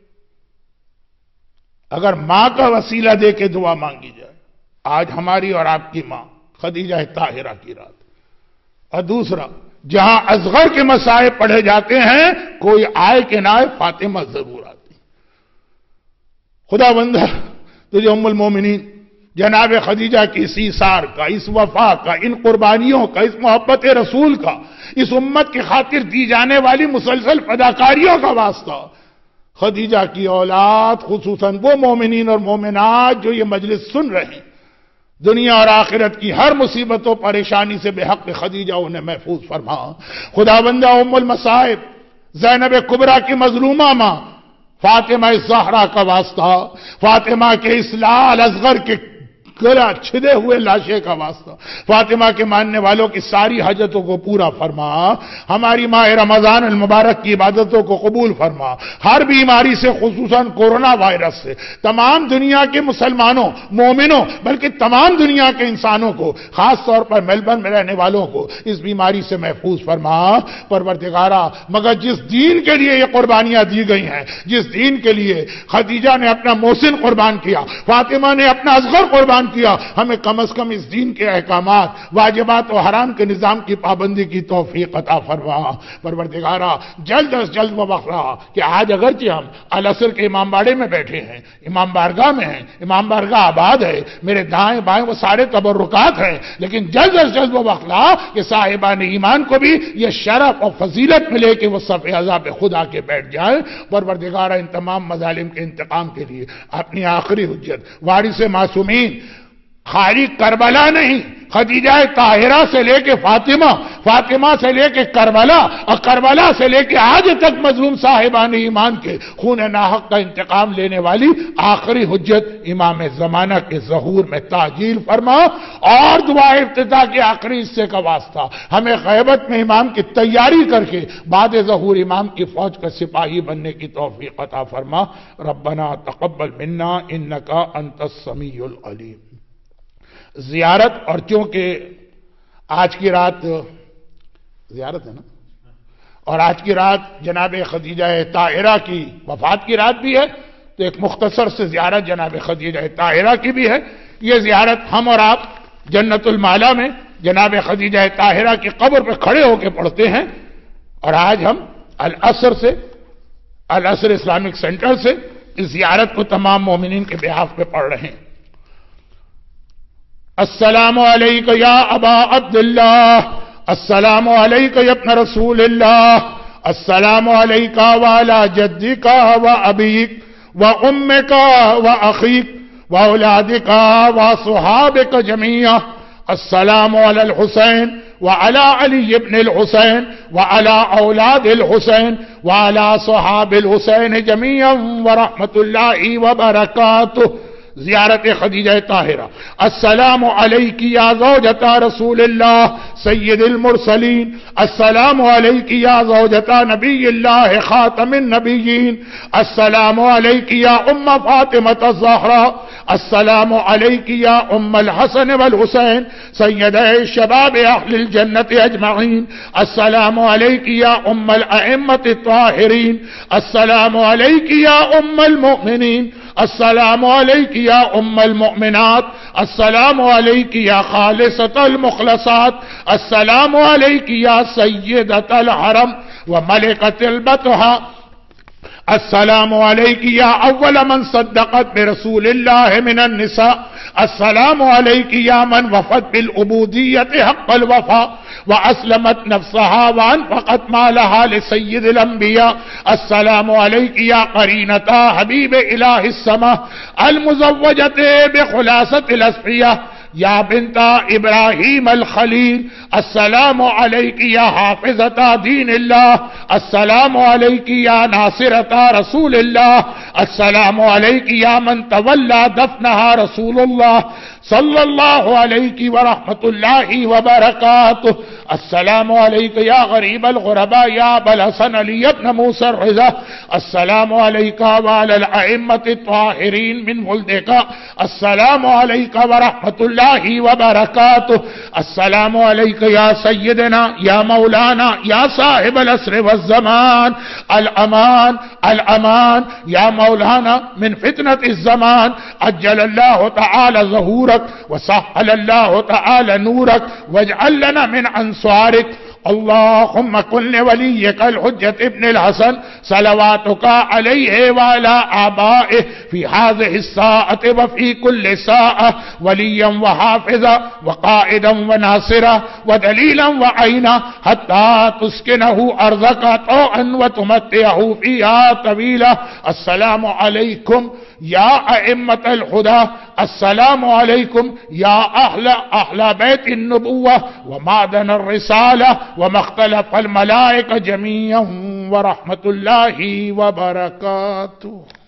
اگر ماں کا وسیلہ دے کے دعا مانگی جائے، آج ہماری اور آپ کی ماں خدیجہ طاہرہ کی رات. اور دوسرا، جہاں اصغر کے مصائب پڑھے جاتے ہیں کوئی آئے کہ نہ آئے فاطمہ ضرور آتی. خدا بندہ تجھے ام المومنین جناب خدیجہ کی اس ایثار کا، اس وفا کا، ان قربانیوں کا، اس محبت رسول کا، اس امت کی خاطر دی جانے والی مسلسل فداکاریوں کا واسطہ. خدیجہ کی اولاد خصوصاً وہ مومنین اور مومنات جو یہ مجلس سن رہے ہیں، دنیا اور آخرت کی ہر مصیبت و پریشانی سے بے حق خدیجہ انہیں محفوظ فرما. خدا بندہ ام المصائب زینب کبریٰ کی مظلومہ ماں فاطمہ الزہرا کا واسطہ، فاطمہ کے اس لال اصغر کے گلا چھدے ہوئے لاشے کا واسطہ، فاطمہ کے ماننے والوں کی ساری حاجتوں کو پورا فرما. ہماری ماہ رمضان المبارک کی عبادتوں کو قبول فرما. ہر بیماری سے، خصوصاً کورونا وائرس سے، تمام دنیا کے مسلمانوں، مومنوں، بلکہ تمام دنیا کے انسانوں کو، خاص طور پر میلبرن میں رہنے والوں کو اس بیماری سے محفوظ فرما. پروردگارا، مگر جس دین کے لیے یہ قربانیاں دی گئی ہیں، جس دین کے لیے خدیجہ نے اپنا محسن قربان کیا، فاطمہ نے اپنا اصغر قربان کیا، ہمیں کم از کم اس دین کے احکامات، واجبات و حرام کے نظام کی پابندی کی توفیق عطا فرما. پروردگارا، جلد از جلد وہ وقت رہا کہ آج اگرچہ ہم العصر کے امام باڑے میں بیٹھے ہیں، امام بارگاہ میں ہیں، امام بارگاہ آباد ہے، میرے دائیں بائیں وہ سارے تبرکات ہیں، لیکن جلد از جلد وہ وقت رہا کہ صاحبان ایمان کو بھی یہ شرف اور فضیلت ملے کہ وہ صف عذاب خدا کے بیٹھ جائیں. پروردگارا، ان تمام مظالم کے انتقام کے لیے اپنی آخری حجت وارث معصومین خالی کربلا نہیں، خدیجہ طاہرہ سے لے کے فاطمہ، فاطمہ سے لے کے کربلا، اور کربلا سے لے کے آج تک مظلوم صاحبان ایمان کے خون ناحق کا انتقام لینے والی آخری حجت امام زمانہ کے ظہور میں تعجیل فرما، اور دعا افتتاح کے آخری حصے کا واسطہ ہمیں غیبت میں امام کی تیاری کر کے بعد ظہور امام کی فوج کا سپاہی بننے کی توفیق عطا فرما۔ ربنا تقبل منا انکا انت السمیع العلیم۔ زیارت، اور چونکہ آج کی رات زیارت ہے نا، اور آج کی رات جناب خدیجہ طاہرہ کی وفات کی رات بھی ہے، تو ایک مختصر سے زیارت جناب خدیجہ طاہرہ کی بھی ہے۔ یہ زیارت ہم اور آپ جنت المالا میں جناب خدیجہ طاہرہ کی قبر پہ کھڑے ہو کے پڑھتے ہیں، اور آج ہم العصر سے العصر اسلامک سینٹر سے اس زیارت کو تمام مومنین کے بحاف پہ پڑھ رہے ہیں۔ السلام علیک یا ابا عبداللہ، السلام علیک یا ابن رسول اللہ، السلام علیک وعلی جدک و ابیک و امک و اخیک و اولادک و صحابک جميعا، السلام علی الحسین وعلى علی ابن الحسین وعلى اولاد الحسین وعلى صحاب الحسین جميعا ورحمت اللہ وبرکاتہ۔ زیارت خدیجہ طاہرہ۔ السلام علیک یا زوجۃ رسول اللہ سید المرسلین، السلام علیک یا زوجۃ نبی اللہ خاتم النبیین، السلام علیک یا ام فاطمۃ الزہرا، السلام علیک یا ام الحسن والحسین سیدہ شباب اہل الجنت اجمعین، السلام علیک یا ام الائمۃ الطاہرین، السلام علیک یا ام المؤمنین، السلام علیک یا ام المؤمنات، السلام علیک یا خالصۃ المخلصات، السلام علیک یا سیدۃ الحرم وملکۃ البطحہ، السلام علیک یا اول من صدقت برسول اللہ من النساء، السلام علیک یا من وفت بالعبودیت حق الوفا واسلمت نفسها وانفقت مالها لسید الانبیاء، السلام علیک یا قرینتا حبیب الہ السماء المزوجت بخلاصۃ الاسفیہ یا بنت ابراہیم الخلیل، السلام علیک یا حافظۃ دین اللہ، السلام علیک یا ناصرۃ رسول اللہ، السلام علیک یا من تولی دفنها رسول اللہ صلی اللہ علیہ ورحمۃ اللہ وبرکاتہ، السلام علیک یا غریب الغرباء یا ابا الحسن علی بن موسیٰ الرضا، السلام علیک وعلی الائمۃ الطاہرین من ولدک، السلام علیک ورحمۃ اللہ وبرکاتہ، السلام علیک یا سیدنا یا مولانا یا صاحب العصر والزمان، الامان الامان یا مولانا من فتنة الزمان، عجل اللہ تعالی ظہورک وسهل اللہ تعالی نورک واجعل لنا من انصارک، اللهم كن لوليك الحجة ابن الحسن صلواتك عليه وعلى آبائه في هذه الساعة وفي كل ساعة وليا وحافظا وقائدا وناصرا ودليلا وعينا حتى تسكنه أرضك طوعا وتمتعه فيها طويلا، السلام عليكم یا ائمۃ الہدی، السلام علیکم یا اہل اہل بیت النبوہ ومعدن الرسالہ ومختلف الملائکہ جميعا ورحمۃ اللہ وبرکاتہ۔